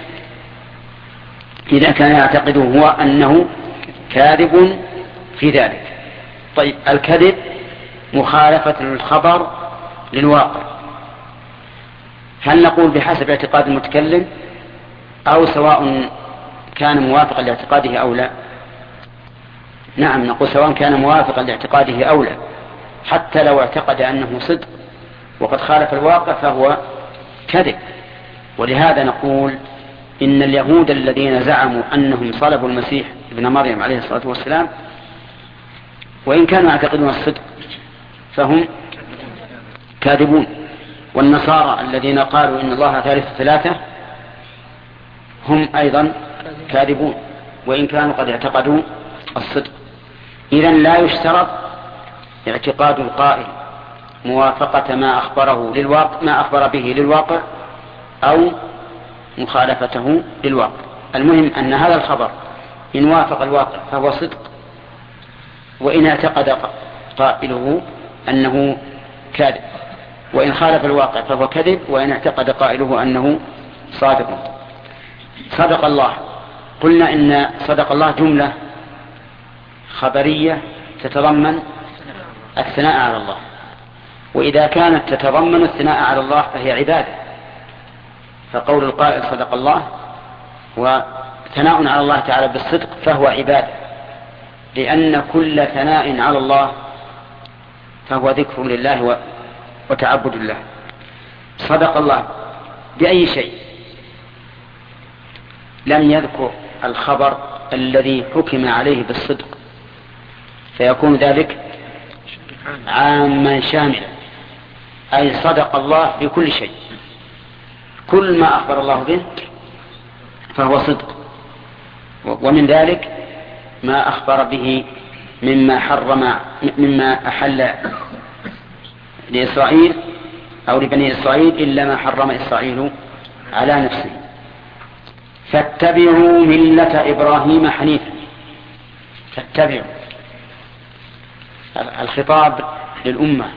A: إذا كان يعتقده هو أنه كاذب في ذلك. طيب، الكذب مخالفة الخبر للواقع، هل نقول بحسب اعتقاد المتكلم أو سواء كان موافقا لاعتقاده أو لا؟ نعم، نقول سواء كان موافقا لاعتقاده أو لا، حتى لو اعتقد أنه صدق وقد خالف الواقع فهو كذب. ولهذا نقول إن اليهود الذين زعموا أنهم صلبوا المسيح ابن مريم عليه الصلاة والسلام وإن كانوا يعتقدون الصدق فهم كاذبون، والنصارى الذين قالوا إن الله ثالث ثلاثة هم أيضا كاذبون وإن كانوا قد اعتقدوا الصدق. إذن لا يشترط اعتقاد القائل موافقة ما أخبر به للواقع أو مخالفته للواقع. المهم أن هذا الخبر إن وافق الواقع فهو صدق، وإن اعتقد قائله أنه كاذب، وإن خالف الواقع فهو كذب، وإن اعتقد قائله أنه صادق. صدق الله، قلنا إن صدق الله جملة خبرية تتضمن الثناء على الله، وإذا كانت تتضمن الثناء على الله فهي عبادة، فقول القائل صدق الله وثناء على الله تعالى بالصدق فهو عبادة، لأن كل ثناء على الله فهو ذكر لله وتعبد الله. صدق الله بأي شيء؟ لم يذكر الخبر الذي حكم عليه بالصدق، فيكون ذلك عاما شاملا، أي صدق الله بكل شيء، كل ما أخبر الله به فهو صدق. ومن ذلك ما أخبر به مما أحل لإسرائيل أو لبني إسرائيل إلا ما حرم إسرائيل على نفسه. فاتبعوا ملة إبراهيم حنيفا. فاتبعوا، الخطاب للأمة،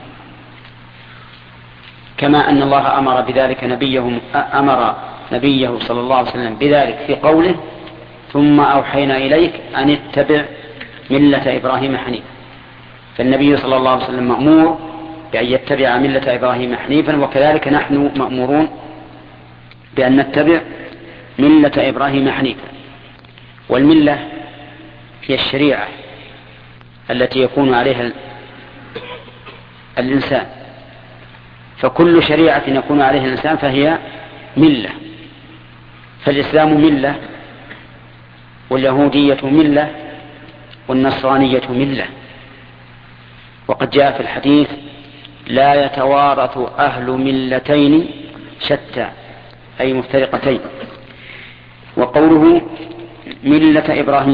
A: كما أن الله أمر بذلك أمر نبيه صلى الله عليه وسلم بذلك في قوله ثم أوحينا إليك أن اتبع ملة إبراهيم حنيفا. فالنبي صلى الله عليه وسلم مأمور بأن يتبع ملة إبراهيم حنيفا، وكذلك نحن مأمورون بأن نتبع ملة إبراهيم حنيفا. والملة هي الشريعة التي يكون عليها الإنسان، فكل شريعة يكون عليها الإنسان فهي ملة. فالإسلام ملة، واليهودية ملة، والنصرانية ملة. وقد جاء في الحديث لا يتوارث أهل ملتين شتى، أي مفترقتين. وقوله ملة إبراهيم،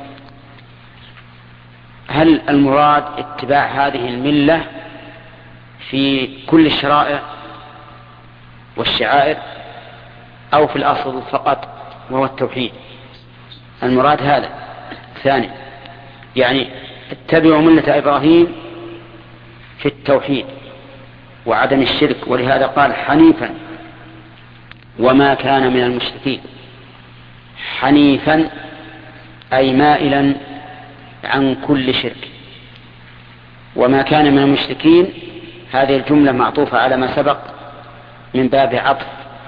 A: هل المراد اتباع هذه الملة في كل الشرائع والشعائر أو في الأصل فقط وهو التوحيد؟ المراد هذا ثاني، يعني اتبعوا ملة إبراهيم في التوحيد وعدم الشرك، ولهذا قال حنيفا وما كان من المشركين. حنيفا أي مائلا عن كل شرك، وما كان من المشركين هذه الجملة معطوفة على ما سبق من باب عطف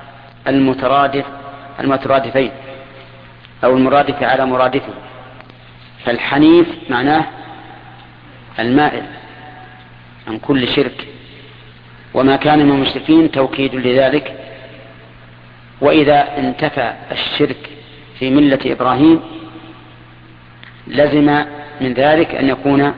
A: المترادفين أو المرادف على مرادفه. فالحنيف معناه المائل عن كل شرك، وما كان من المشركين توكيد لذلك. وإذا انتفى الشرك في ملة إبراهيم لزم من ذلك أن يكون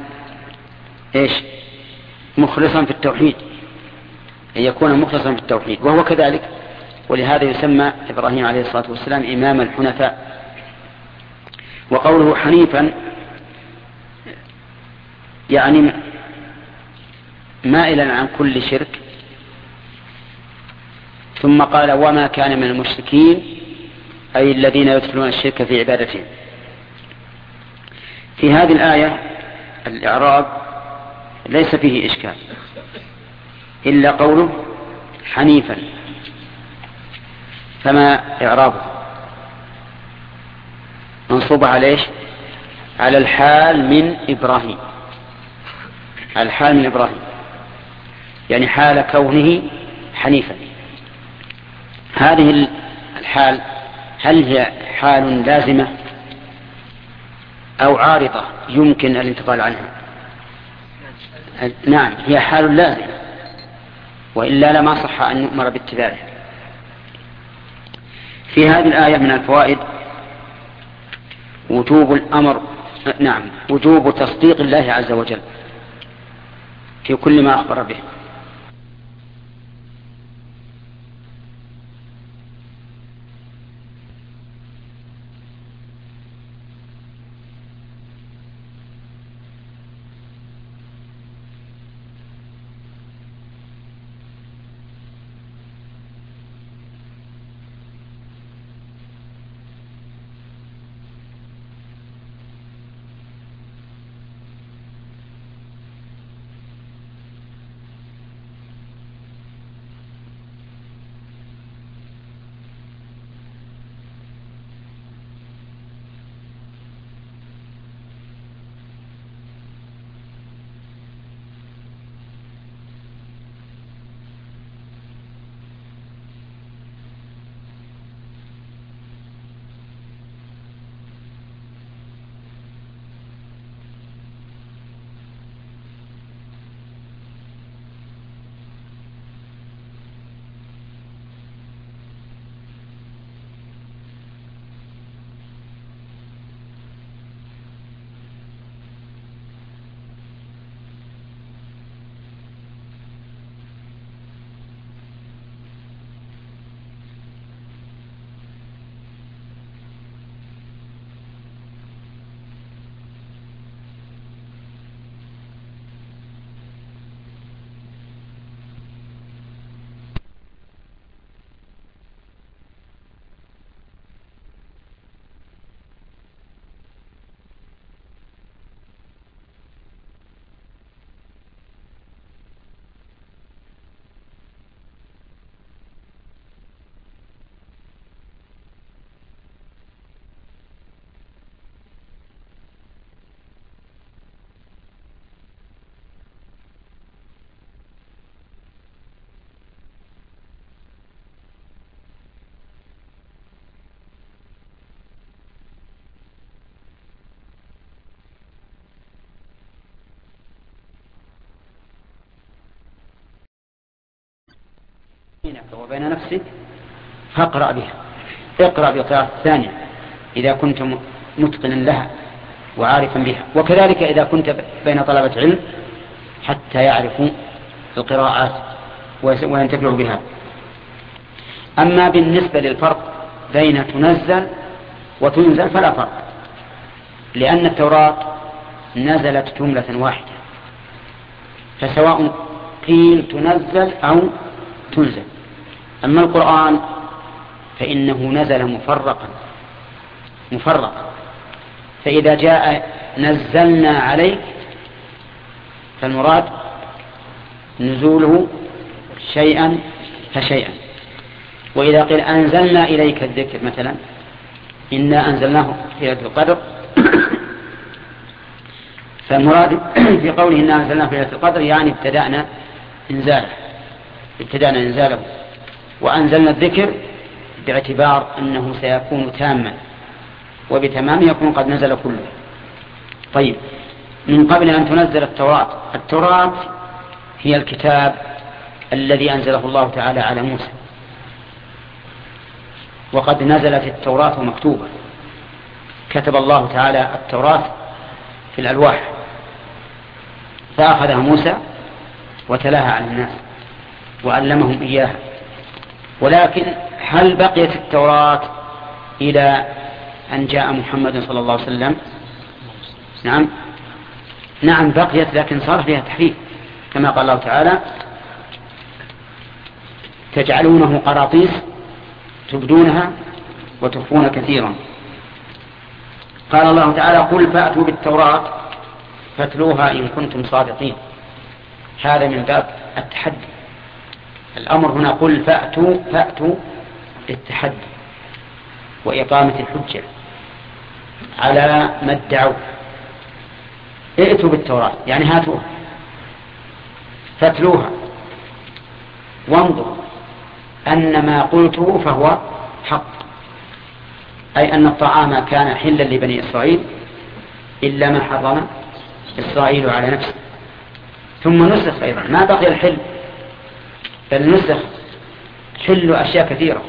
A: مخلصا في التوحيد، أن يكون مخلصا في التوحيد، وهو كذلك. ولهذا يسمى إبراهيم عليه الصلاة والسلام إمام الحنفاء. وقوله حنيفا يعني مائلا عن كل شرك، ثم قال وما كان من المشركين أي الذين يدخلون الشرك في عبادتهم. في هذه الآية الإعراب
F: ليس فيه إشكال إلا قوله حنيفا، فما إعرابه؟ منصوب على إيش؟ على الحال من إبراهيم، الحال من إبراهيم، يعني حال كونه حنيفا. هذه الحال هل هي حال لازمة أو عارضة يمكن الانتقال عنها؟ نعم، هي حال لازمة، وإلا لما صح أن نؤمر باتباعه. في هذه الآية من الفوائد وجوب الأمر، نعم، وجوب تصديق الله عز وجل في كل ما أخبر به. بينك وبين نفسك فاقرأ بها، اقرأ بقراءة ثانية إذا كنت متقنا لها وعارفا بها، وكذلك إذا كنت بين طلبة علم حتى يعرفوا القراءات وينتبهوا بها. أما بالنسبة للفرق بين تنزل وتنزل فلا فرق، لأن التوراة نزلت جملة واحدة، فسواء قيل تنزل أو تنزل. أما القرآن فإنه نزل مفرقا، فإذا جاء نزلنا عليك فالمراد نزوله شيئا فشيئا. وإذا قيل أنزلنا إليك الذكر مثلا، إنا أنزلناه في ليلة القدر، فالمراد في قوله إنا أنزلناه في ليلة القدر يعني ابتدأنا إنزاله، وأنزلنا الذكر باعتبار أنه سيكون تاما، وبتمام يكون قد نزل كله. طيب، من قبل أن تنزل التوراة هي الكتاب الذي أنزله الله تعالى على موسى، وقد نزلت التوراة مكتوبة، كتب الله تعالى التوراة في الألواح فأخذها موسى وتلاها على الناس وعلمهم إياها. ولكن هل بقيت التوراة إلى أن جاء محمد صلى الله عليه وسلم؟ نعم بقيت، لكن صار فيها تحريف، كما قال الله تعالى تجعلونه قراطيس تبدونها وتخفون كثيرا. قال الله تعالى قل فأتوا بالتوراة فاتلوها إن كنتم صادقين. هذا من باب التحدي. الأمر هنا قل فأتوا للتحدي وإقامة الحجة على ما ادعوا. ائتوا بالتوراة يعني هاتوها فاتلوها وانظروا أن ما قلته فهو حق، أي أن الطعام كان حلا لبني إسرائيل إلا ما حرم إسرائيل على نفسه. ثم نسخ أيضا، ما بقي الحل بل نسخ حل أشياء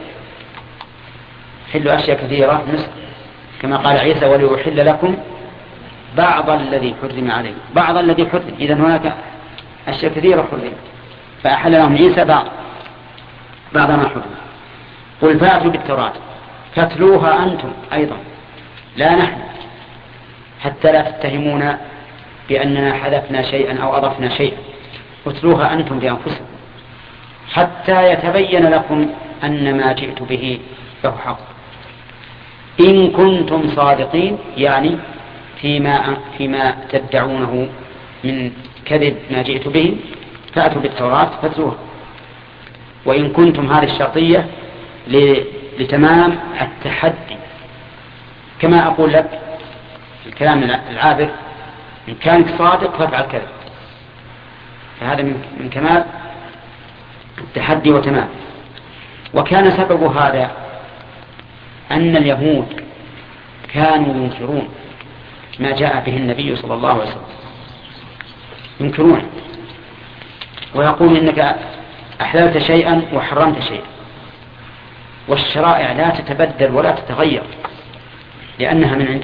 F: كثيرة نسخ، كما قال عيسى وليحل لكم بعض الذي حرم عليه. بعض الذي حرم، إذن هناك أشياء كثيرة حرم فأحل لهم عيسى بعض ما حرم. قل فأتوا بالتوراة فاتلوها أنتم أيضا لا نحن، حتى لا تتهمون بأننا حذفنا شيئا أو أضفنا شيئا. اتلوها أنتم بأنفسكم حتى يتبين لكم أن ما جئت به فهو حق إن كنتم صادقين، يعني فيما تدعونه من كذب ما جئت به. فأتوا بالتوراة فاتلوها. وإن كنتم هذه الشرطية لتمام التحدي، كما أقول لك الكلام العابر إن كانت صادق فافعل كذا، فهذا من كمال التحدي وتمام. وكان سبب هذا أن اليهود كانوا ينكرون ما جاء به النبي صلى الله عليه وسلم، ينكرون ويقول إنك أحللت شيئا وحرمت شيئا. والشرائع لا تتبدل ولا تتغير لأنها من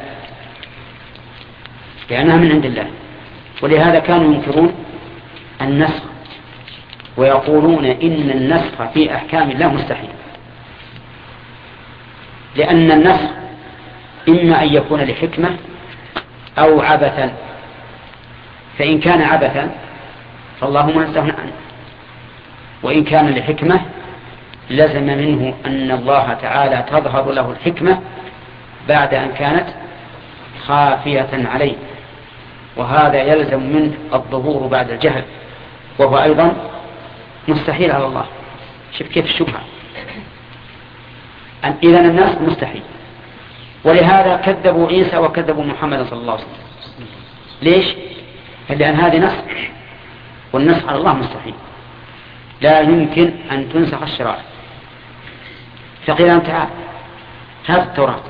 F: عند الله، ولهذا كانوا ينكرون النسخ ويقولون إن النسخ في أحكام الله مستحيل، لأن النسخ إما أن يكون لحكمة أو عبثا، فإن كان عبثا فالله منزه عنه، وإن كان لحكمة لزم منه أن الله تعالى تظهر له الحكمة بعد أن كانت خافية عليه، وهذا يلزم منه الظهور بعد الجهل، وهو أيضا مستحيل على الله. شوف كيف الشبهة. إذن الناس مستحيل، ولهذا كذبوا عيسى وكذبوا محمد صلى الله عليه وسلم. ليش؟ لأن هذه نسخ، والنسخ على الله مستحيل، لا يمكن أن تنسخ الشرائع. فقيل لهم تعال هذا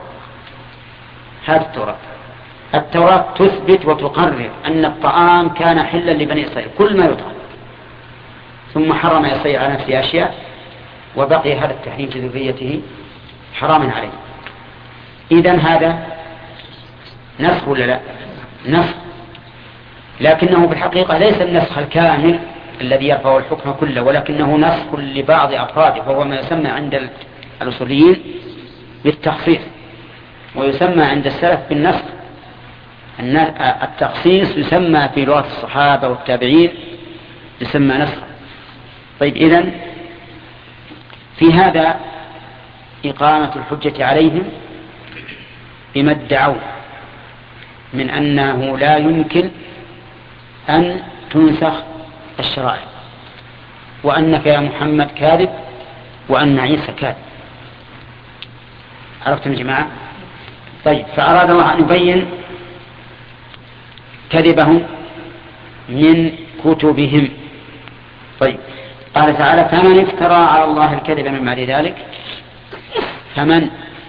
F: التوراة تثبت وتقرر أن الطعام كان حلا لبني إسرائيل كل ما يطعم، ثم حرم إسرائيل على نفسه أشياء وبقي هذا التحريم في ذريته حراما عليه. إذن هذا نسخ ولا لا؟ نسخ، لكنه بالحقيقة ليس النسخ الكامل الذي يرفع الحكم كله، ولكنه نسخ لبعض أفراده، وهو ما يسمى عند الأصوليين بالتخصيص، ويسمى عند السلف بالنسخ. التخصيص يسمى في لغة الصحابة والتابعين يسمى نسخ. طيب، إذن في هذا إقامة الحجة عليهم بما ادعوا من أنه لا يمكن أن تنسخ الشرائع، وأنك يا محمد كاذب وأن عيسى كاذب. عرفتم يا جماعة؟ طيب، فأراد الله أن يبين كذبهم من كتبهم. طيب، قال تعالى فمن افترى على الله الكذب من بعد ذلك، فمن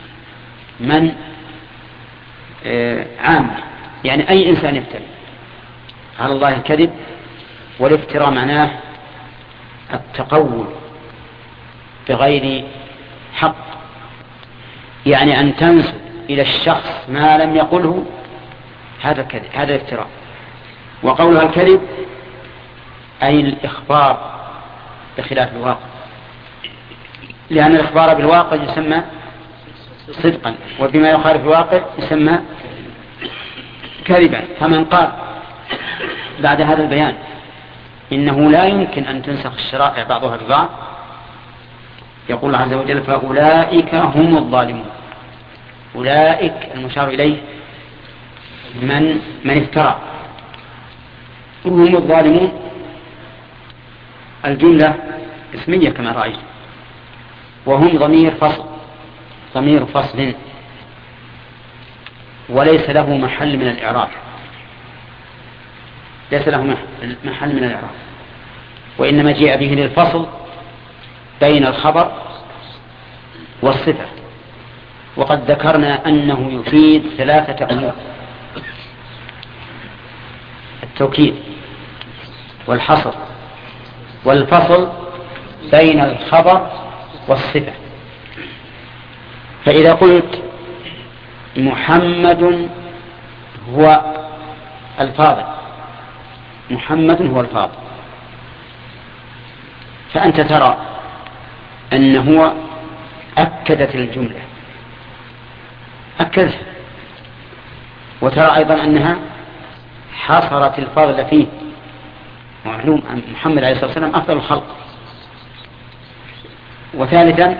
F: عام، يعني أي إنسان يفتري على الله الكذب. والافتراء معناه التقول بغير حق، يعني أن تنسب إلى الشخص ما لم يقله، هذا كذب، هذا افتراء. وقولها الكذب أي الإخبار بخلاف الواقع، لأن الإخبار بالواقع يسمى صدقا، وبما يخالف الواقع يسمى كذبا. فمن قال بعد هذا البيان إنه لا يمكن أن تنسخ الشرائع بعضها ببعض، يقول الله عز وجل فأولئك هم الظالمون. أولئك المشار إليه من افترى، هم الظالمون الجملة اسمية كما رأيت، وهم ضمير فصل وليس له محل من الإعراب، ليس له محل من الإعراب، وإنما جاء به للفصل بين الخبر والصفة. وقد ذكرنا أنه يفيد 3 أمور: التوكيد والحصر والفصل بين الخبر والصفة. فإذا قلت محمد هو الفاضل، محمد هو الفاضل، فأنت ترى أنه أكدت الجملة، أكدها، وترى أيضا أنها حصرت الفضل فيه. معلوم أن محمد عليه الصلاة والسلام أفضل الخلق. وثالثا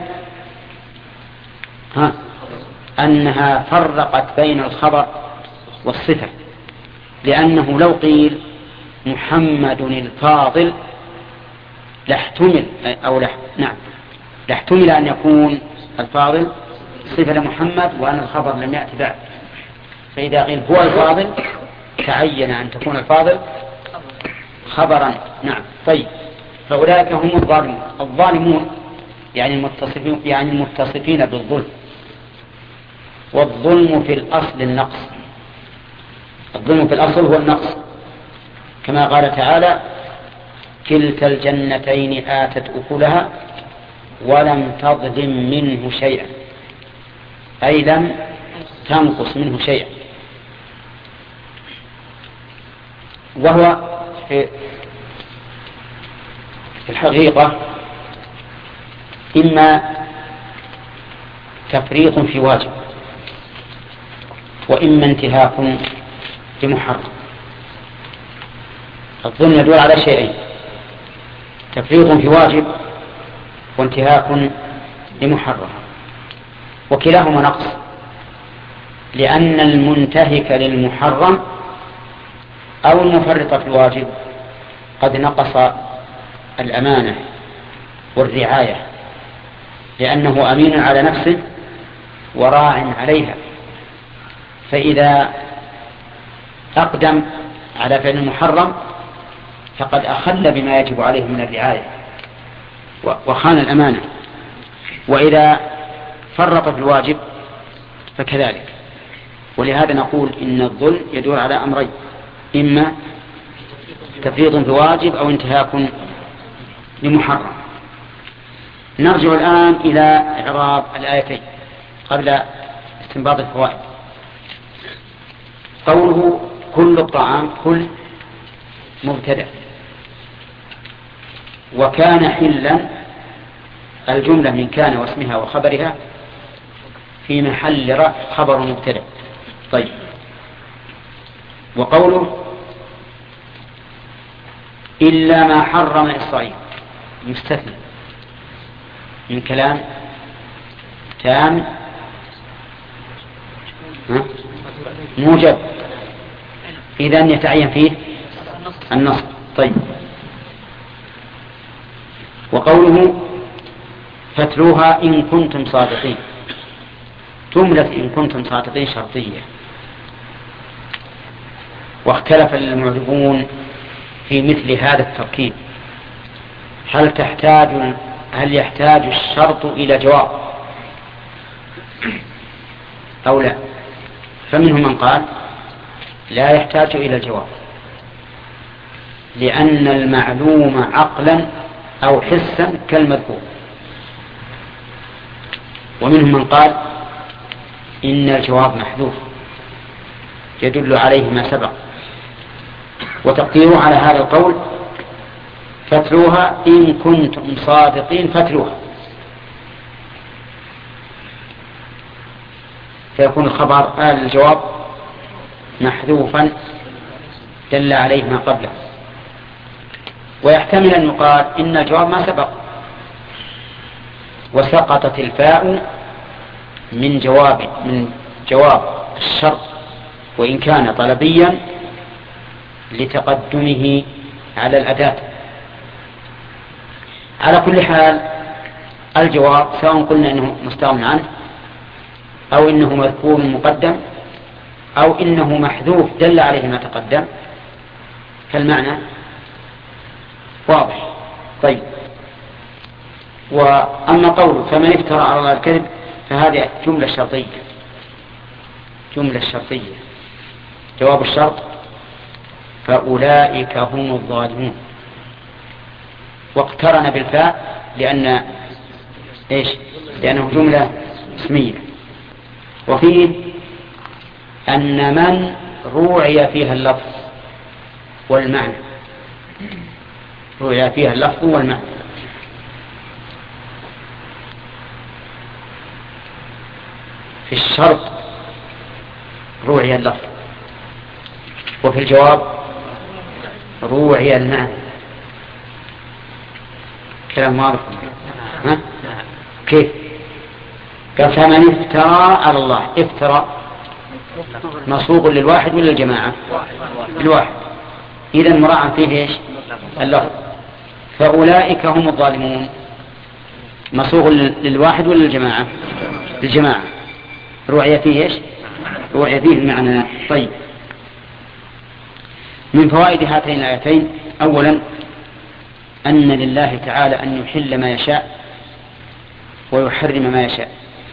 F: أنها فرقت بين الخبر والصفة، لأنه لو قيل محمد الفاضل لاحتمل لاحتمل أن يكون الفاضل صفة لمحمد وأن الخبر لم يأتي بعد. فإذا قيل هو الفاضل تعين أن تكون الفاضل خبرا. نعم. طيب، فأولئك هم الظالمون يعني المتصفين بالظلم. والظلم في الأصل النقص، الظلم في الأصل هو النقص، كما قال تعالى: كلتا الجنتين آتت أكلها ولم تظلم منه شيئا، أي لم تنقص منه شيئا. وهو في الحقيقة إما تفريط في واجب، وإما انتهاك لمحرم. الظلم يدور على شيئين: تفريط في واجب وانتهاك لمحرم، وكلاهما نقص، لأن المنتهك للمحرم أو المفرط في الواجب قد نقص الأمانة والرعاية، لأنه أمين على نفسه وراع عليها، فإذا أقدم على فعل المحرم فقد أخل بما يجب عليه من الرعاية وخان الأمانة، وإذا فرط في الواجب فكذلك. ولهذا نقول إن الظلم يدور على أمرين: إما تفريط في واجب أو انتهاك لمحرم. نرجع الآن إلى إعراب الآيتين قبل استنباط الفوائد. قوله كل الطعام، كل مبتدأ، وكان حلا الجملة من كان واسمها وخبرها في محل رفع خبر مبتدأ. طيب، وقوله إلا ما حرم إسرائيل مستثنى من كلام تام موجب، إذن يتعين فيه النصب. طيب، وقوله فاتلوها إن كنتم صادقين، جملة إن كنتم صادقين شرطية، واختلف المعربون في مثل هذا التركيب، هل يحتاج الشرط إلى جواب أو لا؟ فمنهم من قال لا يحتاج إلى الجواب، لأن المعلوم عقلا أو حسا كالمذكور. ومنهم من قال إن الجواب محذوف يدل عليه ما سبق. وتقديره على هذا القول فاتلوها إن كنتم صادقين، فاتلوها، فيكون الخبر الجواب محذوفا دل عليه ما قبله. ويحتمل أن يقال إن الجواب ما سبق وسقطت الفاء من جواب الشرط، وإن كان طلبيا لتقدمه على الأداة. على كل حال الجواب سواء قلنا إنه مستغنى عنه أو إنه مذكور مقدم أو إنه محذوف دل عليه ما تقدم، فالمعنى واضح. طيب، وأما قوله فمن افترى على الله الكذب فهذه جملة شرطية. جواب الشرط فأولئك هم الظالمون، واقترن بالفاء لأنه جملة اسمية. وفيه أن من روعي فيها اللفظ والمعنى، روعي فيها اللفظ والمعنى. في الشرط روعي اللفظ، وفي الجواب روعي المعنى. كلام واضح. كيف؟ قال فمن افترى على الله، افترى مصوغ للواحد ولا للجماعة؟ الواحد، إذن مراعى فيه ايش؟ اللفظ. فأولئك هم الظالمون مصوغ للواحد ولا للجماعة؟ للجماعة. روعي فيه ايش؟ روعي فيه المعنى. طيب، من فوائد هاتين الآيتين: أولا أن لله تعالى أن يحل ما يشاء ويحرم ما يشاء،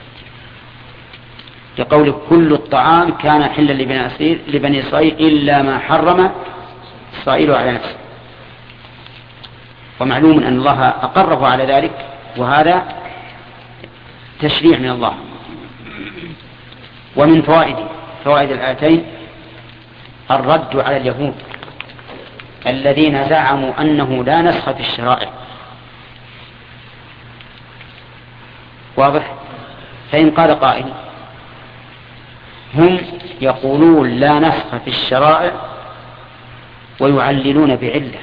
F: لقول كل الطعام كان حلا لبني إسرائيل إلا ما حرم إسرائيل على نفسه. ومعلوم أن الله أقره على ذلك، وهذا تشريع من الله. ومن فوائد الآيتين الرد على اليهود الذين زعموا أنه لا نسخ في الشرائع. واضح؟ فإن قال قائل هم يقولون لا نسخ في الشرائع ويعللون بعلة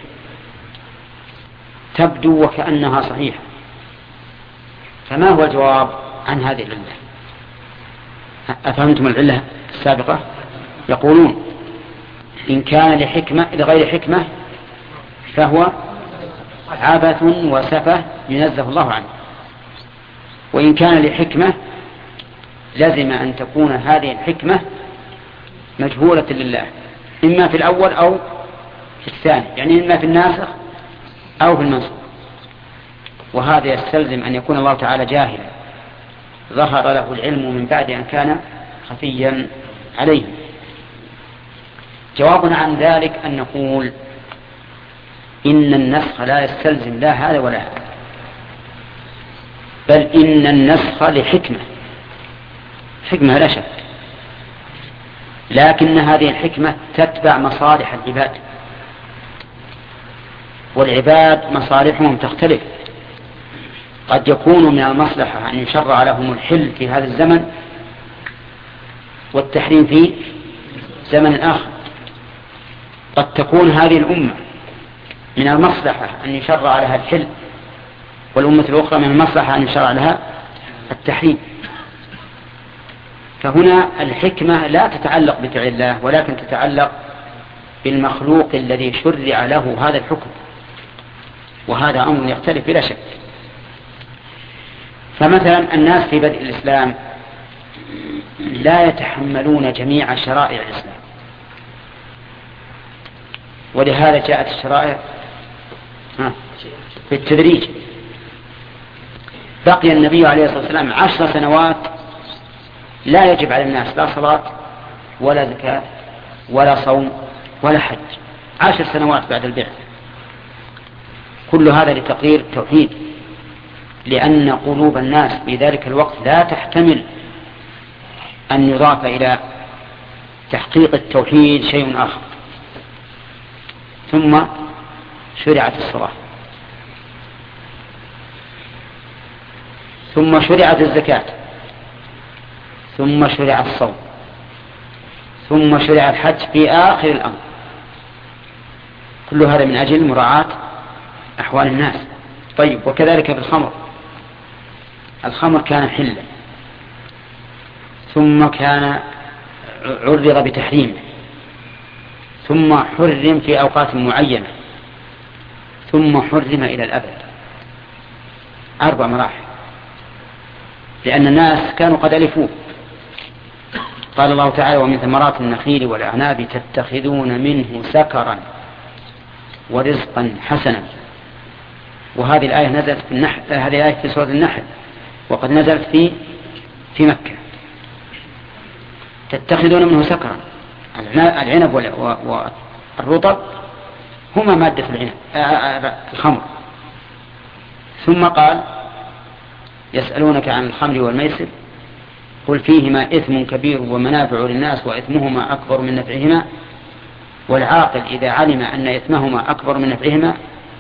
F: تبدو وكأنها صحيحة، فما هو الجواب عن هذه العلة؟ أفهمتم العلة السابقة؟ يقولون إن كان لغير حكمة فهو عبث وسفه ينزه الله عنه، وإن كان لحكمة لازم أن تكون هذه الحكمة مجهولة لله، إما في الأول أو في الثاني، يعني إما في الناسخ أو في المنسوخ. وهذا يستلزم أن يكون الله تعالى جاهلا ظهر له العلم من بعد أن كان خفيا عليه. جوابنا عن ذلك أن نقول إن النسخ لا يستلزم لا هذا ولا هذا، بل إن النسخ لحكمة لا شك، لكن هذه الحكمة تتبع مصالح العباد، والعباد مصالحهم تختلف. قد يكون من المصلحة أن يشرع لهم الحل في هذا الزمن والتحريم في زمن آخر. قد تكون هذه الأمة من المصلحة أن يشرع لها الحل، والأمة الأخرى من المصلحة أن يشرع لها التحريم. فهنا الحكمة لا تتعلق بفعل الله، ولكن تتعلق بالمخلوق الذي شرع له هذا الحكم، وهذا أمر يختلف بلا شك. فمثلا الناس في بدء الإسلام لا يتحملون جميع شرائع الإسلام، ولهذا جاءت الشرائع بالتدريج. بقي النبي عليه الصلاة والسلام 10 سنوات لا يجب على الناس لا صلاة ولا زكاة ولا صوم ولا حج، 10 سنوات بعد البعث. كل هذا لتقرير التوحيد، لأن قلوب الناس في ذلك الوقت لا تحتمل أن يضاف إلى تحقيق التوحيد شيء آخر. ثم شرعت الصلاة، ثم شرعت الزكاة، ثم شرع الصوم، ثم شرع الحج في آخر الأمر. كل هذا من أجل مراعاة أحوال الناس. طيب، وكذلك في الخمر كان حلا، ثم كان عرض بتحريمه، ثم حرم في أوقات معينة، ثم حرم إلى الأبد. 4 مراحل، لأن الناس كانوا قد ألفوه. قال الله تعالى: ومن ثمرات النخيل والأعناب تتخذون منه سكرا ورزقا حسنا. وهذه الآية نزلت في النحل، هذه الآية في سورة النحل، وقد نزلت في مكة. تتخذون منه سكرا، العنب والرطب هما مادة الخمر. ثم قال: يسألونك عن الخمر والميسر قل فيهما إثم كبير ومنافع للناس وإثمهما أكبر من نفعهما والعاقل إذا علم أن إثمهما أكبر من نفعهما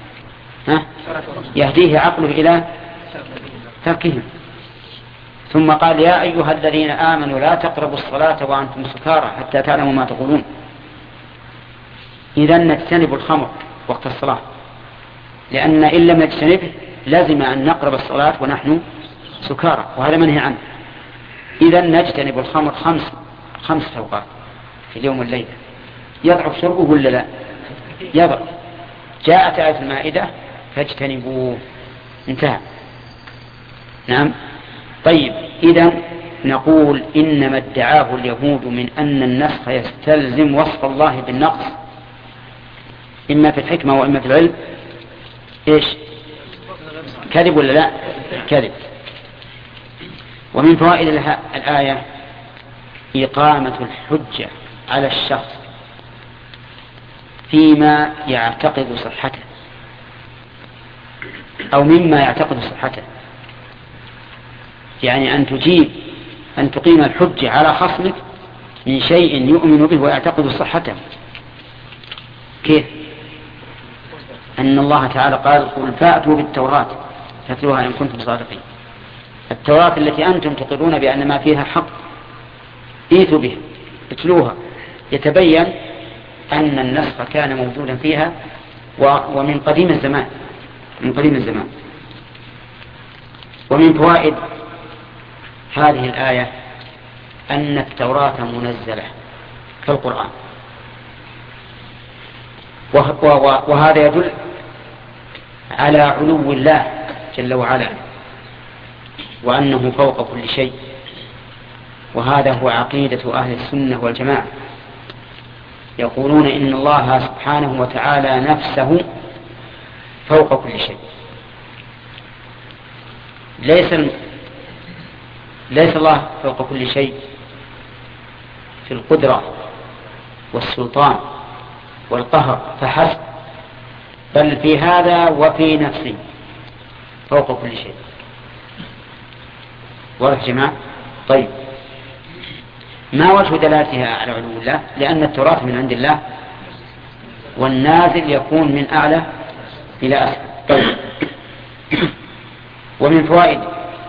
F: يهديه عقله إلى تركهما. ثم قال: يا أيها الذين آمنوا لا تقربوا الصلاة وأنتم سكارى حتى تعلموا ما تقولون. إذا نجتنب الخمر وقت الصلاة، لأن إن لم نجتنبه لازم أن نقرب الصلاة ونحن سكارى، وهذا منهي عنه. إذا نجتنب الخمر 5 أوقات في اليوم والليلة. يضعف شربه ولا لا؟ يضعف. جاءت آية المائدة فاجتنبوه، انتهى. نعم. طيب، إذا نقول إنما ادعاه اليهود من أن النسخ يستلزم وصف الله بالنقص إما في الحكمة وإما في العلم. إيش؟ كذب ولا لا؟ كذب. ومن فوائد الآية إقامة الحجة على الشخص فيما يعتقد صحته أو مما يعتقد صحته، يعني أن تقيم الحجة على خصمك من شيء يؤمن به ويعتقد صحته. كيف؟ أن الله تعالى قال: قل فأتوا بالتوراة فاتلوها إن كنتم صادقين. التوراة التي أنتم تقرون بأن ما فيها حق ائتوا بها اتلوها، يتبين أن النسخ كان موجودا فيها ومن قديم الزمان، من قديم الزمان. ومن فوائد هذه الآية أن التوراة منزلة كالقرآن، وهذا يدل على علو الله جل وعلا وأنه فوق كل شيء، وهذا هو عقيدة أهل السنة والجماعة. يقولون إن الله سبحانه وتعالى نفسه فوق كل شيء. ليس الله فوق كل شيء في القدرة والسلطان والقهر فحسب، بل في هذا وفي نفسه فوق كل شيء. واضح جماعة؟ طيب، ما وجه دلالتها على علو الله؟ لأن التوراة من عند الله والنازل يكون من أعلى إلى أسفل. طيب. ومن فوائد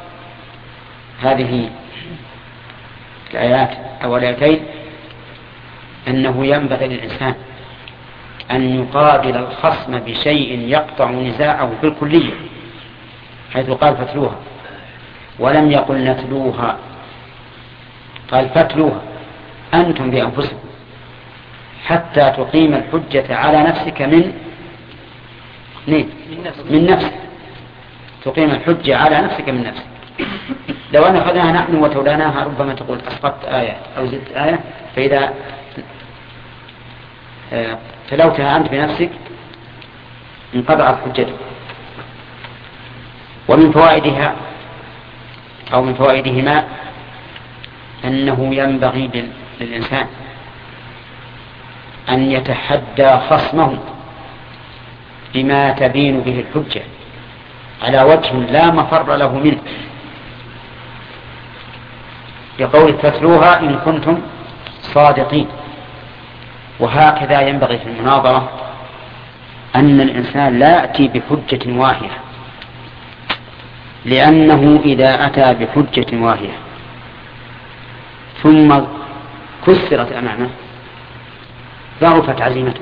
F: هذه الآيات أو الآيتين أنه ينبغي للإنسان أن يقابل الخصم بشيء يقطع نزاعه بالكلية، حيث قال فتلوها ولم يقل نتلوها، قال فتلوها أنتم بأنفسكم حتى تقيم الحجة على نفسك من نفسك، تقيم الحجة على نفسك من نفسك. لو أن أخذناها نحن وتولاناها ربما تقول أسقطت آية أو زدت آية، فإذا تلوتها أنت بنفسك انقطعت حجتك. ومن فوائدها أو من فوائدهما أنه ينبغي للإنسان أن يتحدى خصمه بما تبين به الحجة على وجه لا مفر له منه، بقول فتلوها إن كنتم صادقين. وهكذا ينبغي في المناظرة أن الإنسان لا يأتي بحجة واهية، لأنه إذا أتى بحجة واهية ثم كسرت أمامه ضعفت عزيمته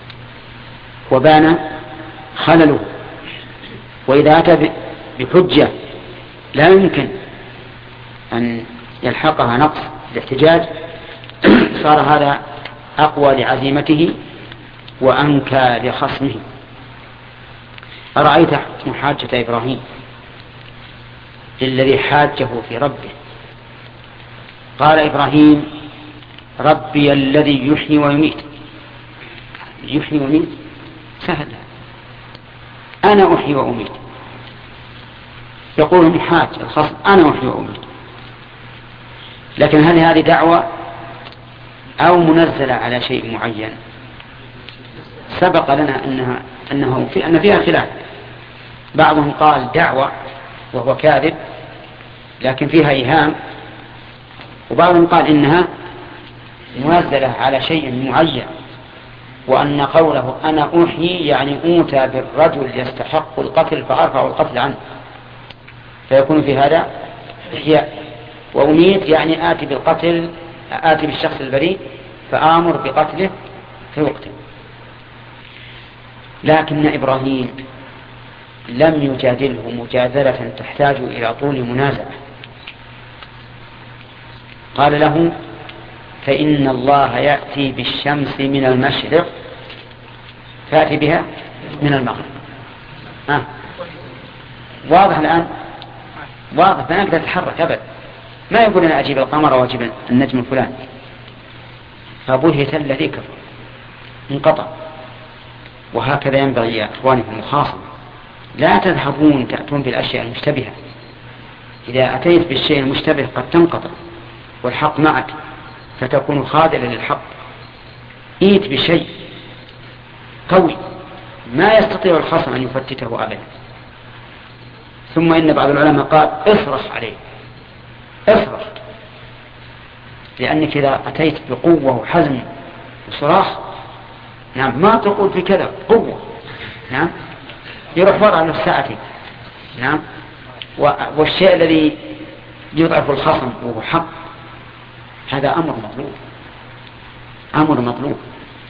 F: وبان خلله. وإذا أتى بحجة لا يمكن أن يلحقها نقص الاحتجاج صار هذا أقوى لعزيمته وأنكى لخصمه. أرأيت محاجة إبراهيم للذي حاجه في ربه. قال إبراهيم ربي الذي يحيي ويميت. يحيي ويميت سهل، أنا أحيي وأميت. يقول المحاج الخصم أنا أحيي وأميت، لكن هل هذه دعوة أو منزلة على شيء معين؟ سبق لنا أن فيها خلاف. بعضهم قال دعوة وهو كاذب لكن فيها إيهام، وبعضهم قال إنها منزلة على شيء معين، وأن قوله أنا أحيي يعني أوتى بالرجل يستحق القتل فأرفع القتل عنه، فيكون في هذا إحياء. وأميت يعني آتي بالشخص البريء فآمر بقتله فيقتل. لكن إبراهيم لم يجادله مجادلة تحتاج إلى طول منازعة. قال له فإن الله يأتي بالشمس من المشرق فأتي بها من المغرب. واضح الآن؟ واضح، ما أقدر أتحرك أبدا. ما يقول أنا أجيب القمر وأجيب النجم الفلاني. فبهت الذي كفر انقطع. وهكذا ينبغي يا أخواني في المخاصمة، لا تذهبون تأتون بالأشياء المشتبهة. إذا أتيت بالشيء المشتبه قد تنقطع والحق معك فتكون خاذلا للحق. ائت بشيء قوي ما يستطيع الخصم أن يفتته أبدا. ثم إن بعض العلماء قال اصرخ عليه، اصرخ، لأنك إذا أتيت بقوة وحزم وصراخ نعم ما تقول في كذا قوة نعم يروح وراء نفس ساعتين نعم. والشيء الذي يضعف الخصم وهو حق هذا أمر مطلوب.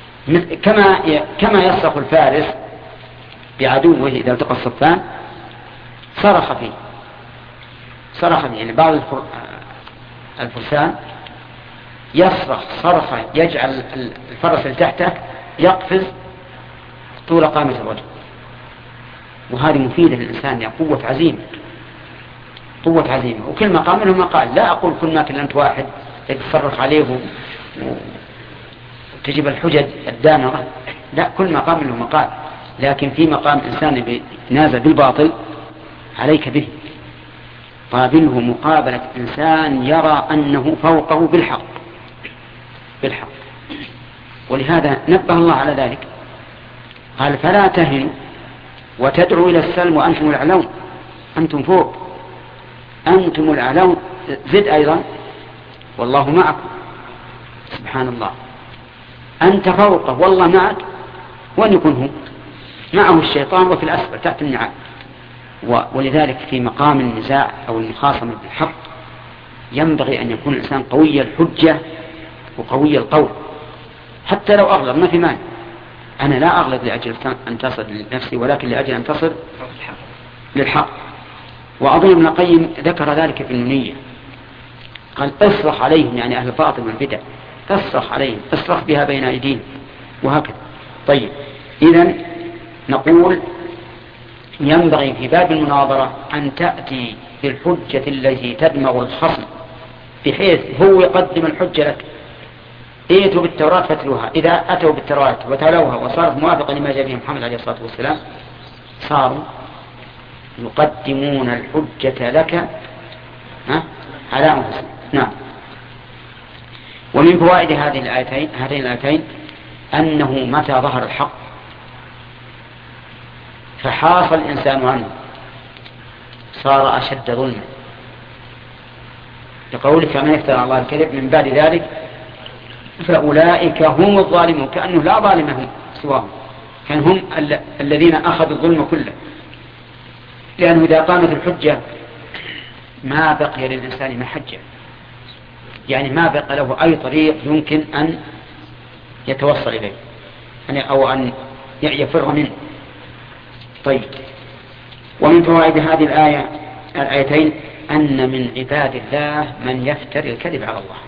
F: كما يصرخ الفارس بعدوه إذا التقى الصفان صرخ فيه. يعني بعض الفرسان يصرخ صرخة يجعل الفرس اللي تحته يقفز طول قامة الرجل، وهذه مفيدة للإنسان، يعني قوة عزيمة. وكل مقام له مقال. لا أقول كل ما كنت واحد يتصرف عليه وتجيب الحجج الدامرة، لا، كل مقام له مقال. لكن في مقام إنسان ينازع بالباطل عليك به، قابله مقابلة إنسان يرى أنه فوقه بالحق. ولهذا نبه الله على ذلك، قال فلا تهنوا وتدعوا إلى السلم وأنتم الأعلون. أنتم فوق، أنتم الأعلون. زد أيضا والله معكم. سبحان الله، أنت فوقه والله معك، وأن يكون هو معه الشيطان وفي الأسفل تحت النعال. ولذلك في مقام النزاع أو المخاصمة بالحق ينبغي أن يكون الإنسان قوي الحجة وقوي القول، حتى لو أغلب ما في مانع. أنا لا أغلب لأجل أن أنتصر لنفسي، ولكن لأجل أن أنتصر للحق. وأظن ابن القيم ذكر ذلك في النونية، قال اصرخ عليهم، يعني أهل الباطل والبدع، اصرخ عليهم، اصرخ بها بين أيديهم، وهكذا. طيب، إذن نقول ينبغي في باب المناظرة أن تأتي بالحجة التي تدمغ الخصم، بحيث هو يقدم الحجة لك. ائتوا بالتوراة فاتلوها. إذا أتوا بالتوراة وتلوها وصارت موافقة لما جاء به محمد عليه الصلاة والسلام صاروا يقدمون الحجة لك على أنفسهم. نعم. ومن فوائد هاتين الآيتين أنه متى ظهر الحق فحاص الإنسان عنه صار أشد ظلما، لقولك فمن افترى على الله الكذب من بعد ذلك فأولئك هم الظالمون، كأنه لا ظالم سواهم، كان هم الذين أخذوا الظلم كله. لأنه إذا قامت الحجة ما بقي للإنسان محجة، يعني ما بقى له أي طريق يمكن أن يتوصل إليه أو أن يفر منه. طيب، ومن فوائد هذه الآيتين أن من عباد الله من يفتري الكذب على الله.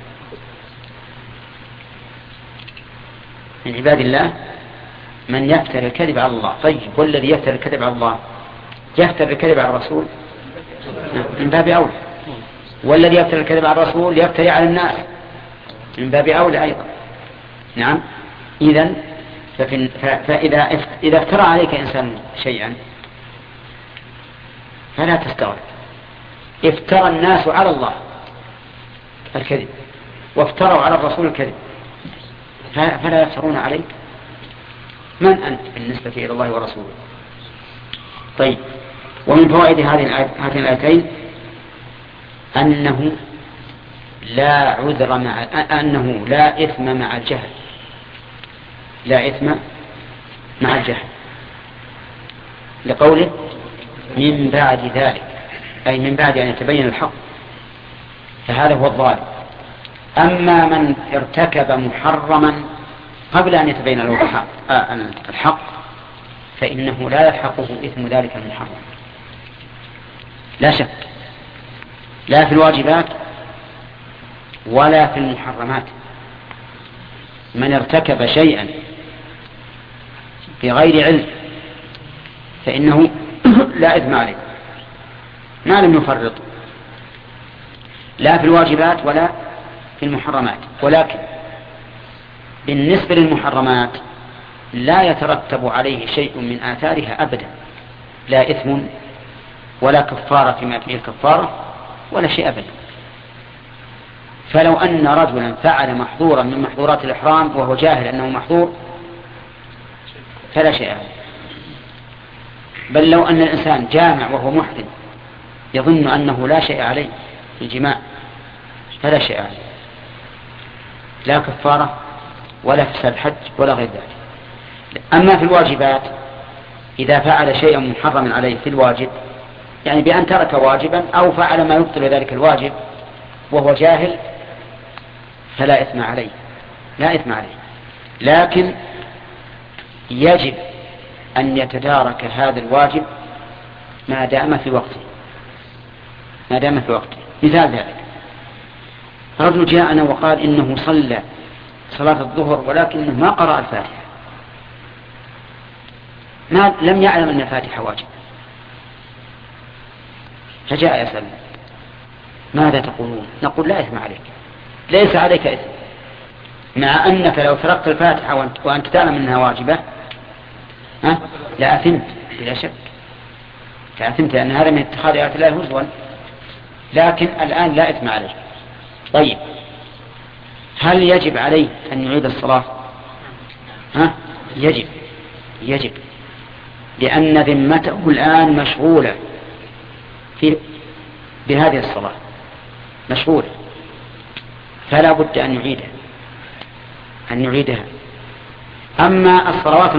F: من عباد الله من يفتري الكذب على الله. طيب، والذي يفتري الكذب على الله يفتري الكذب على الرسول من باب أولى. والذي يفتري الكذب على الرسول يفتري على الناس من باب أولى أيضا. نعم. فإذا افترى عليك إنسان شيئا فلا تستغرب. افترى الناس على الله الكذب وافتروا على الرسول الكذب، فلا يفترون عليك. من أنت بالنسبة إلى الله ورسوله؟ طيب، ومن فوائد هاتين الآيتين أنه لا إثم مع الجهل. لا إثم مع الجهل، لقوله من بعد ذلك، أي من بعد أن يتبين الحق، فهذا هو الظالم. أما من ارتكب محرما قبل أن يتبين له الحق فإنه لا يلحقه إثم ذلك المحرم، لا شك، لا في الواجبات ولا في المحرمات. من ارتكب شيئا بغير علم فإنه لا إثم عليه ما لم يفرط، لا في الواجبات ولا في المحرمات. ولكن بالنسبة للمحرمات لا يترتب عليه شيء من آثارها أبدا، لا إثم ولا كفارة فيما فيه الكفارة ولا شيء أبدا. فلو أن رجلا فعل محظورا من محظورات الإحرام وهو جاهل أنه محظور فلا شيء عليه. بل لو أن الإنسان جامع وهو محرم يظن أنه لا شيء عليه في الجماع فلا شيء عليه، لا كفارة ولا فساد حج ولا غير ذلك. أما في الواجبات إذا فعل شيئا محرما عليه في الواجب، يعني بأن ترك واجبا أو فعل ما يبطل ذلك الواجب وهو جاهل فلا إثم عليه، لا إثم عليه. لكن يجب أن يتدارك هذا الواجب ما دام في وقته، ما دام في وقته. مثال ذلك رجل جاءنا وقال إنه صلى صلاة الظهر ولكنه ما قرأ الفاتحة، لم يعلم أن الفاتحة واجب، فجاء يسأل ماذا تقولون؟ نقول لا إثم عليك، ليس عليك إثم، مع أنك لو تركت الفاتحة وأنت تعلم أنها واجبة لأثمت بلا شك، لأثمت لأن هذا من اتخاذ آيات الله هزوا، لكن الآن لا إثم عليه. طيب، هل يجب عليه أن يعيد الصلاة؟ يجب، لأن ذمته الآن مشغولة بهذه الصلاة، مشغولة، فلا بد أن يعيدها. أما الصلوات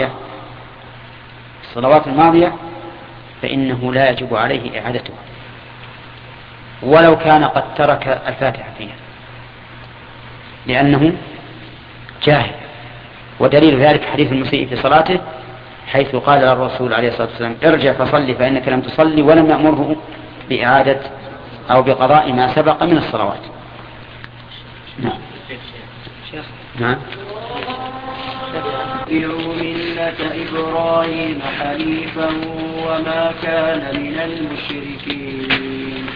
F: الماضية فإنه لا يجب عليه إعادتها ولو كان قد ترك الفاتحة فيها، لأنه جاهل. ودليل ذلك حديث المسيء في صلاته حيث قال الرسول عليه الصلاة والسلام ارجع فصلي فإنك لم تصلي، ولم يأمره بإعادة أو بقضاء ما سبق من الصلوات. نعم.
B: اتبعوا ملة إبراهيم حنيفا وما كان من المشركين.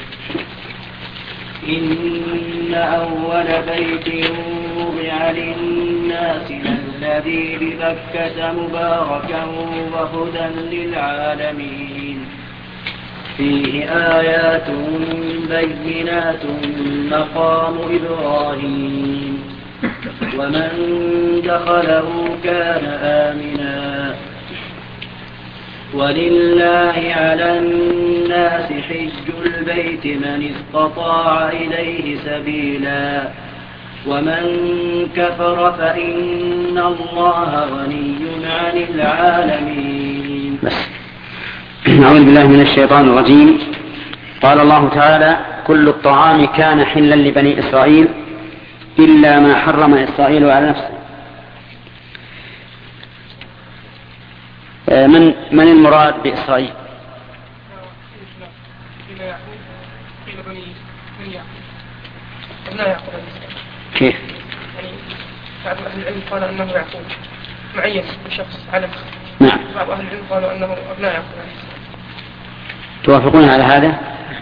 B: إن أول بيت وضع للناس الذي ببكة مباركا وهدى للعالمين، فيه آيات بينات مقام إبراهيم ومن دخله كان آمنا. ولله على الناس حج البيت من استطاع إليه سبيلا ومن كفر فإن الله غني عن العالمين.
F: أعوذ بالله من الشيطان الرجيم. قال الله تعالى كل الطعام كان حلا لبني إسرائيل إلا ما حرم إسرائيل على نفسه. من المراد بإسرائيل؟ كيف؟
C: يعني بعض أهل العلم قال أنه يعقوب معين بشخص علم.
F: نعم.
C: بعض أهل العلم قالوا أنه أبناء يعقوب.
F: توافقون على هذا؟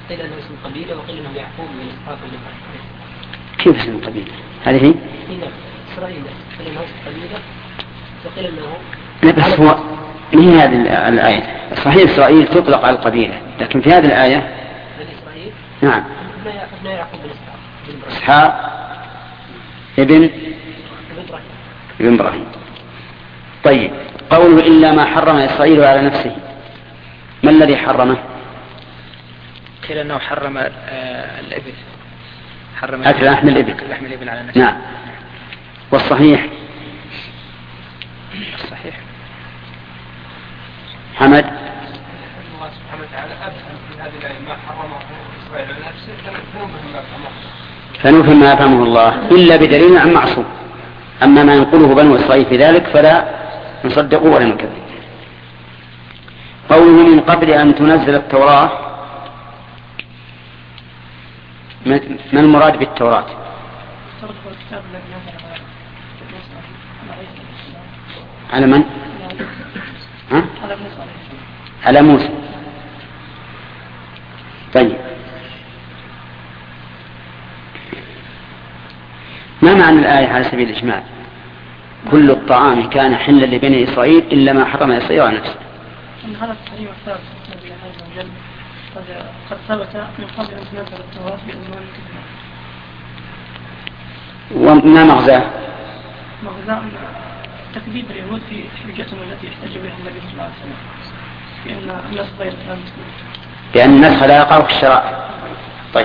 G: قيل أنه اسم قبيلة وقيل أنه يعقوب من إسحاق النبي.
F: كيف اسم قبيلة؟ هذه هي؟
G: إسرائيل قيل أنه اسم قبيلة وقيل أنه
F: بس هو من هذه الآية صحيح إسرائيل تطلق على القبيلة، لكن في هذه الآية
G: بني إسرائيل
F: نعم
G: ابن يعقوب بن
F: إسحاق ابن إبراهيم. طيب قوله إلا ما حرم إسرائيل على نفسه، ما الذي حرمه؟
E: قيل أنه حرم الإبل، حرم
F: أكل لحم
E: الإبل على نفسه.
F: نعم. والصحيح
E: الصحيح
F: حمد
H: الله سبحانه وتعالى أبهم في هذه الآية ما حرمه إسرائيل على نفسه
F: فنفهم ما أفهمه الله إلا بدليل عن معصوم. أما ما ينقله بنو إسرائيل في ذلك فلا نصدقه ولا نكذب. قوله من قبل أن تنزل التوراة، ما المراد بالتوراة؟ على من؟ على موسى. طيب ما معنى الآية على سبيل الإجمال؟ كل الطعام كان حلا لبني إسرائيل إلا ما حرم إسرائيل على نفسه.
C: أن هذا التحريم الثابت الذي عز وجل قد ثبت من قبل أن تنزل التوراة بأزمان كثيرة.
F: وما مغزاه؟
C: مغزاه أن تكذيب اليهود في حجتهم التي يحتج بها النبي صلى الله عليه وسلم بأن النسخ غير ثابت،
F: بأن النسخ لا يقع في الشرائع. طيب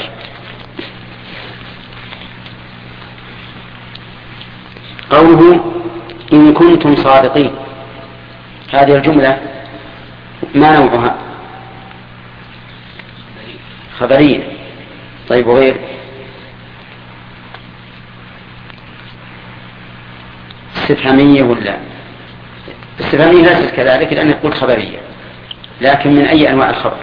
F: قوله إن كنتم صادقين، هذه الجملة ما نوعها؟ خبرية. طيب وغير؟ استفهامية ولا؟ استفهامية ليست كذلك لأن يقول خبرية، لكن من أي أنواع الخبر؟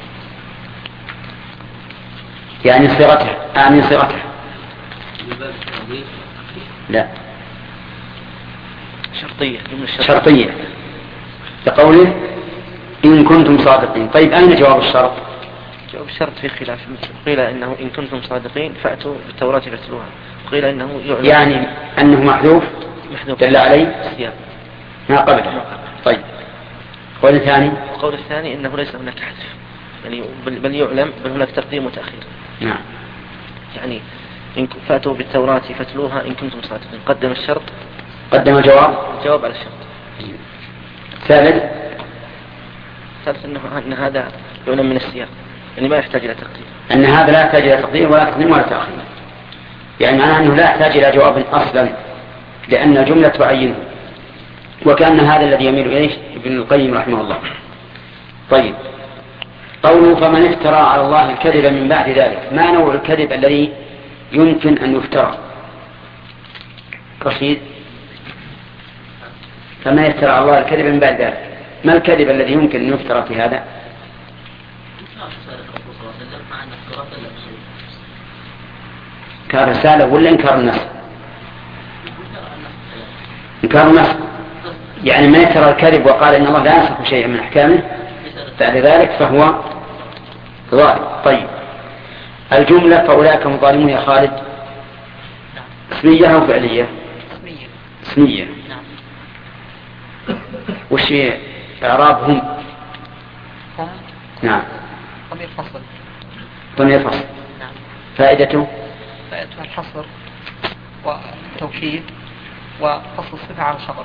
F: يعني صيغتها، أعني صيغتها. لا شرطية لقوله إن كنتم صادقين. طيب أين جواب الشرط؟
D: جواب الشرط في خلاف، قيل إنه إن كنتم صادقين فأتوا بالتوراة فاتلوها، وقيل إنه
F: يعني أنه محذوف دل عليه
D: السياق
F: ما قبله. طيب قول الثاني؟
D: القول الثاني إنه ليس هناك حذف، يعني بل يعلم بل هناك تقديم وتأخير.
F: نعم.
D: يعني فأتوا بالتوراة فاتلوها إن كنتم صادقين، قدم الشرط،
F: قدم الجواب
D: على الشرط.
F: ثالث
D: أن هذا يعلم من السياق، يعني ما يحتاج إلى تقديم،
F: أن هذا لا يحتاج إلى تقديم ولا تقديم ولا تأخير، يعني معناه أنه لا يحتاج إلى جواب أصلا لأن الجملة تعينه، وكأن هذا الذي يميل إليه ابن القيم رحمه الله. طيب قوله فمن افترى على الله الكذب من بعد ذلك، ما نوع الكذب الذي يمكن أن يفترى؟ رشيد، فمن افترى على الله الكذب من بعد ذلك، ما الكذب الذي يمكن أن يفترى في هذا؟ إنكار رسالة ولا إنكار النص؟ إنكار النص، يعني من افترى الكذب وقال إن الله لا ينسخ شيئا من أحكامه بعد ذلك فهو ظالم. طيب الجملة فأولئك هم ظالمون يا خالد اسمية أو فعلية؟ اسمية. وش إعرابهم؟ نعم
I: ضمير فصل.
F: ضمير فصل.
I: نعم.
F: فائدته
I: الحصر والتوكيد وفصل الصفة عن الخبر.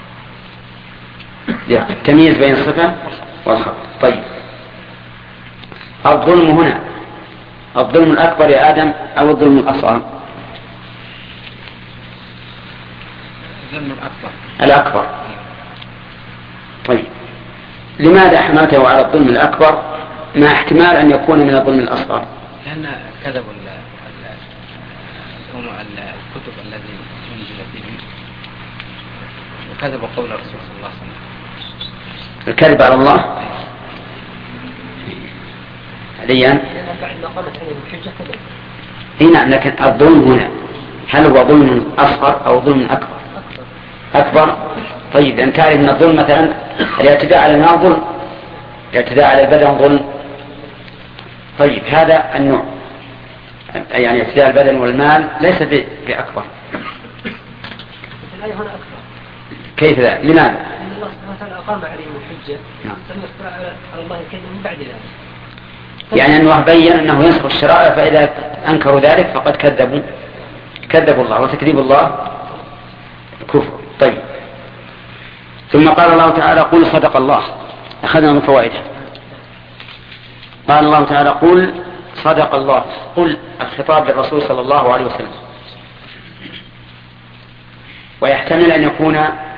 F: تمييز بين الصفة والخبر. طيب الظلم هنا الظلم الأكبر يا آدم أو الظلم الأصغر؟
E: الظلم
F: الأكبر. طيب لماذا حملته على الظلم الأكبر مع احتمال أن يكون من الظلم الأصغر؟
E: لأن كذبوا الكتب التي أنزلت فيهم وكذبوا قول الرسول صلى الله عليه وسلم.
F: الكذب على الله حاليا. نعم، لكن الظلم هنا هل هو ظلم أصغر أو ظلم أكبر؟ طيب أن تعرف أن الظلم مثلا الاعتداء على المال ظلم، الاعتداء على البدن ظلم، طيب هذا النوع يعني اعتداء البدن والمال ليس بأكبر.
G: الآية هنا أكبر.
F: كيف ذا؟ لماذا؟
G: لأن الله سبحانه وتعالى أقام عليهم الحجة ثم افترى على الله الكذب من بعد ذلك.
F: يعني أنه بين أنه ينسخ الشرائع، فإذا أنكروا ذلك فقد كذبوا الله، وتكذيب الله كفر. طيب ثم قال الله تعالى قل صدق الله. أخذنا من فوائده. قال الله تعالى قل صدق الله. قل الخطاب للرسول صلى الله عليه وسلم، ويحتمل أن يكون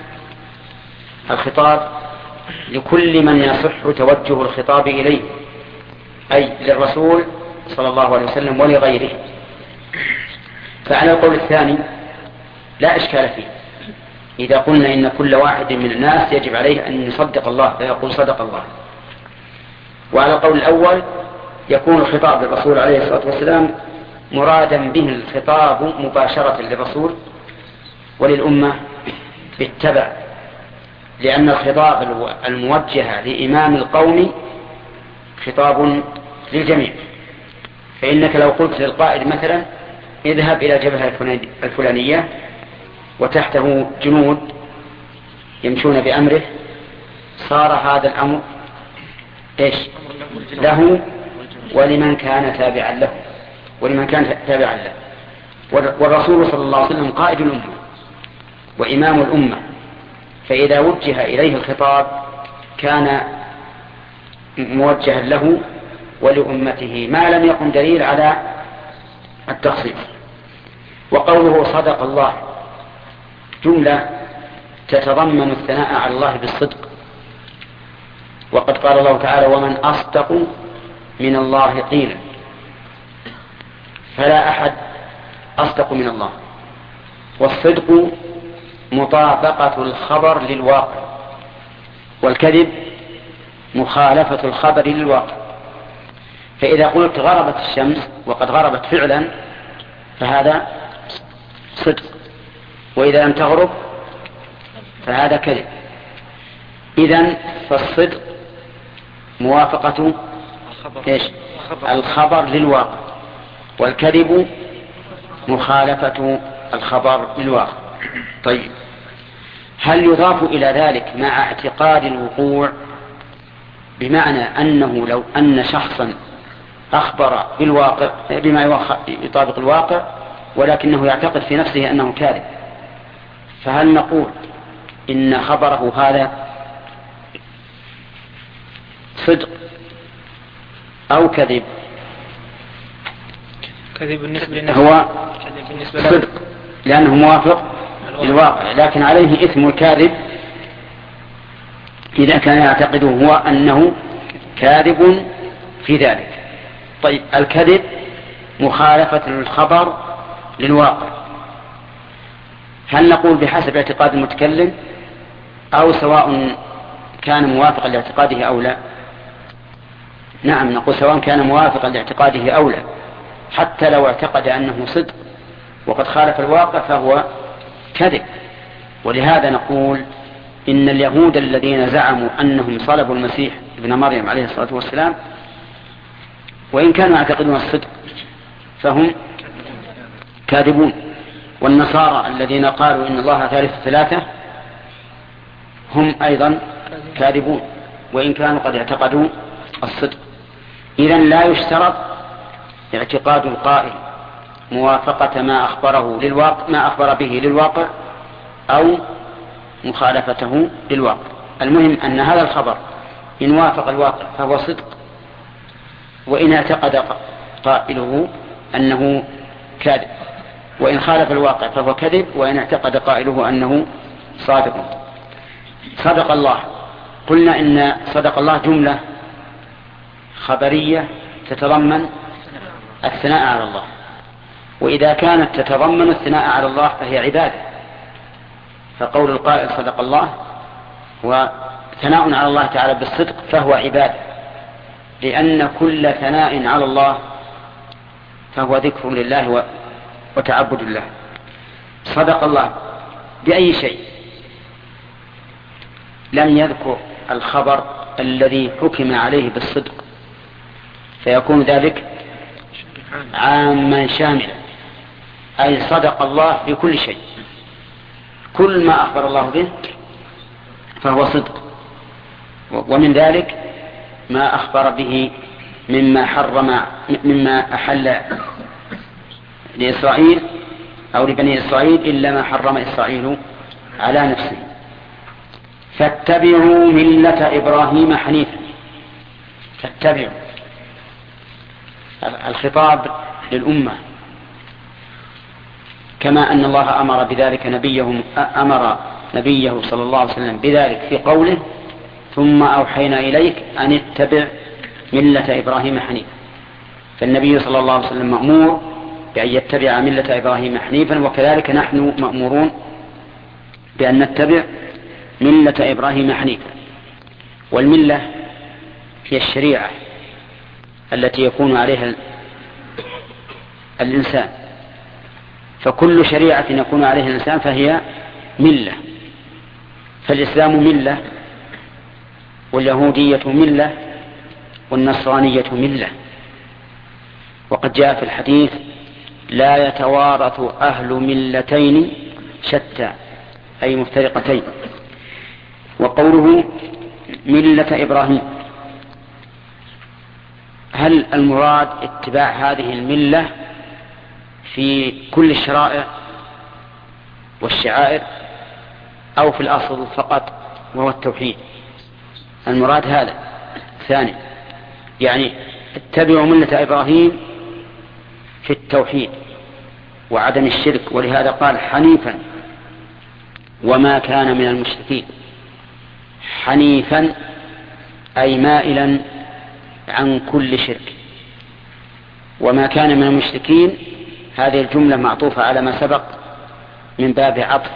F: الخطاب لكل من يصح توجه الخطاب إليه، أي للرسول صلى الله عليه وسلم ولغيره. فعلى القول الثاني لا إشكال فيه إذا قلنا إن كل واحد من الناس يجب عليه أن يصدق الله فيقول صدق الله. وعلى القول الأول يكون الخطاب للرسول عليه الصلاة والسلام مرادا به الخطاب مباشرة للرسول وللأمة بالتبع، لأن الخطاب الموجه لإمام القوم خطاب للجميع. فإنك لو قلت للقائد مثلا اذهب إلى الجبهة الفلانية وتحته جنود يمشون بأمره، صار هذا الأمر إيش؟ له ولمن كان تابعا له، والرسول صلى الله عليه وسلم قائد الأمة وإمام الأمة، فإذا وجه إليه الخطاب كان موجها له ولأمته ما لم يكن دليل على التخصيص. وقوله صدق الله جملة تتضمن الثناء على الله بالصدق، وقد قال الله تعالى ومن أصدق من الله قيلا، فلا أحد أصدق من الله. والصدق مطابقة الخبر للواقع، والكذب مخالفة الخبر للواقع. فإذا قلت غربت الشمس وقد غربت فعلا فهذا صدق، وإذا لم تغرب فهذا كذب. إذن فالصدق موافقة الخبر للواقع، والكذب مخالفة الخبر للواقع. طيب هل يضاف إلى ذلك مع اعتقاد الوقوع، بمعنى أنه لو أن شخصا أخبر بالواقع بما يطابق الواقع ولكنه يعتقد في نفسه أنه كاذب، فهل نقول إن خبره هذا صدق أو كذب؟
D: كذب بالنسبة لنفسه،
F: هو صدق لأنه موافق للواقع، لكن عليه إثم الكاذب إذا كان يعتقده هو أنه كاذب في ذلك. طيب الكذب مخالفة الخبر للواقع، هل نقول بحسب اعتقاد المتكلم أو سواء كان موافقا لاعتقاده أو لا؟ نعم نقول سواء كان موافقا لاعتقاده أو لا، حتى لو اعتقد أنه صدق وقد خالف الواقع فهو كذب. ولهذا نقول إن اليهود الذين زعموا أنهم صلبوا المسيح ابن مريم عليه الصلاة والسلام وإن كانوا يعتقدون الصدق فهم كاذبون، والنصارى الذين قالوا إن الله ثالث ثلاثة هم أيضا كاذبون وإن كانوا قد اعتقدوا الصدق. إذن لا يشترط اعتقاد القائل موافقة ما أخبر به للواقع أو مخالفته للواقع. المهم أن هذا الخبر إن وافق الواقع فهو صدق، وإن اعتقد قائله أنه كاذب، وإن خالف الواقع فهو كذب، وإن اعتقد قائله أنه صادق. صدق الله، قلنا إن صدق الله جملة خبرية تتضمن الثناء على الله، وإذا كانت تتضمن الثناء على الله فهي عبادة، فقول القائل صدق الله وثناء على الله تعالى بالصدق فهو عبادة، لأن كل ثناء على الله فهو ذكر لله وتعبد الله. صدق الله بأي شيء؟ لم يذكر الخبر الذي حكم عليه بالصدق، فيكون ذلك عاما شاملا، أي صدق الله في كل شيء، كل ما أخبر الله به فهو صدق. ومن ذلك ما أخبر به مما أحل لإسرائيل أو لبني إسرائيل إلا ما حرم إسرائيل على نفسه. فاتبعوا ملة إبراهيم حنيفا. فاتبعوا، الخطاب للأمة، كما أن الله أمر بذلك نبيه صلى الله عليه وسلم بذلك في قوله ثم أوحينا إليك أن اتبع ملة إبراهيم حنيفا. فالنبي صلى الله عليه وسلم مأمور بأن يتبع ملة إبراهيم حنيفا، وكذلك نحن مأمورون بأن نتبع ملة إبراهيم حنيفا. والملة هي الشريعة التي يكون عليها الإنسان، فكل شريعة يكون عليها الإنسان فهي ملة. فالإسلام ملة، واليهودية ملة، والنصرانية ملة. وقد جاء في الحديث لا يتوارث أهل ملتين شتى، أي مفترقتين. وقوله ملة إبراهيم، هل المراد اتباع هذه الملة في كل الشرائع والشعائر أو في الأصل فقط وهو التوحيد؟ المراد هذا ثاني، يعني اتبعوا ملة إبراهيم في التوحيد وعدم الشرك، ولهذا قال حنيفا وما كان من المشركين. حنيفا أي مائلا عن كل شرك. وما كان من المشركين هذه الجملة معطوفة على ما سبق من باب عطف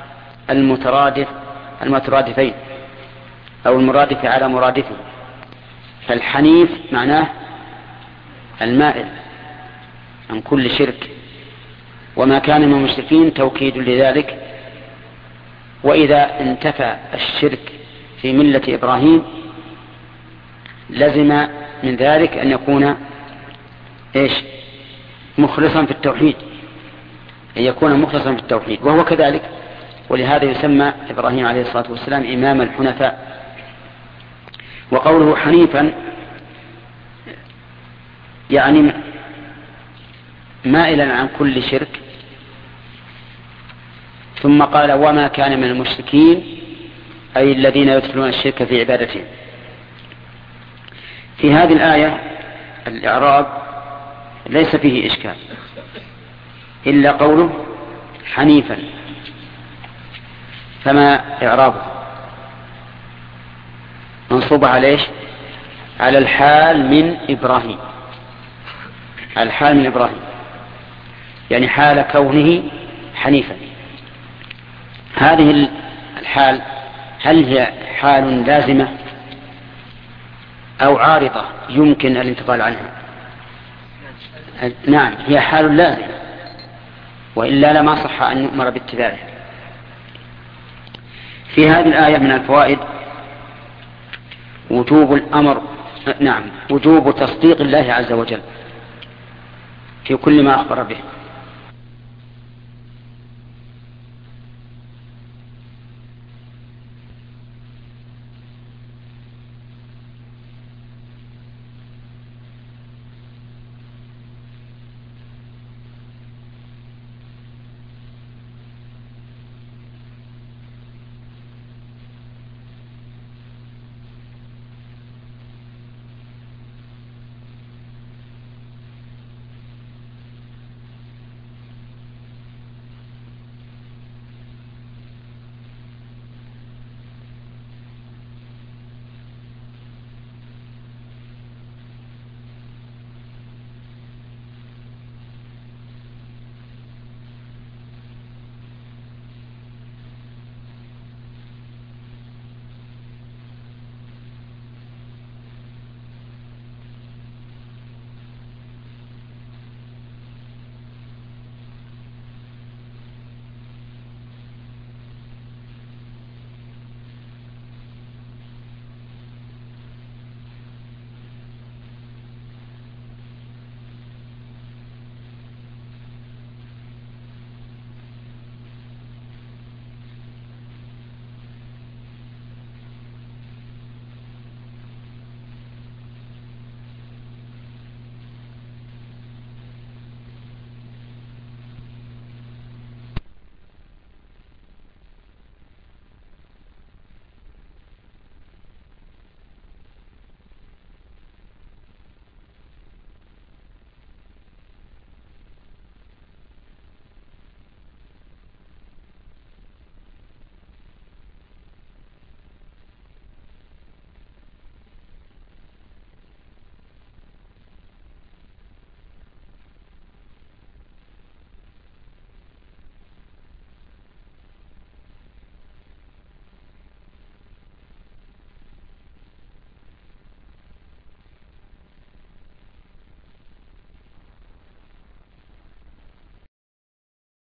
F: المترادفين أو المرادف على مرادفه. فالحنيف معناه المائل عن كل شرك، وما كان من المشركين توكيد لذلك. وإذا انتفى الشرك في ملة إبراهيم لزم من ذلك أن يكون مخلصا في التوحيد، أن يكون مخلصا في التوحيد، وهو كذلك. ولهذا يسمى إبراهيم عليه الصلاة والسلام إمام الحنفاء. وقوله حنيفا يعني مائلا عن كل شرك، ثم قال وما كان من المشركين أي الذين يدخلون الشرك في عبادتهم. في هذه الآية الإعراب ليس فيه إشكال إلا قوله حنيفا، فما إعرابه؟ منصوب على على الحال من إبراهيم، الحال من إبراهيم يعني حال كونه حنيفا. هذه الحال هل هي حال لازمة أو عارضة يمكن الانتقال عنها؟ نعم، هي حال لازمة، وإلا لما صح أن نؤمر باتباعها. في هذه الآية من الفوائد وجوب تصديق الله عز وجل في كل ما أخبر به،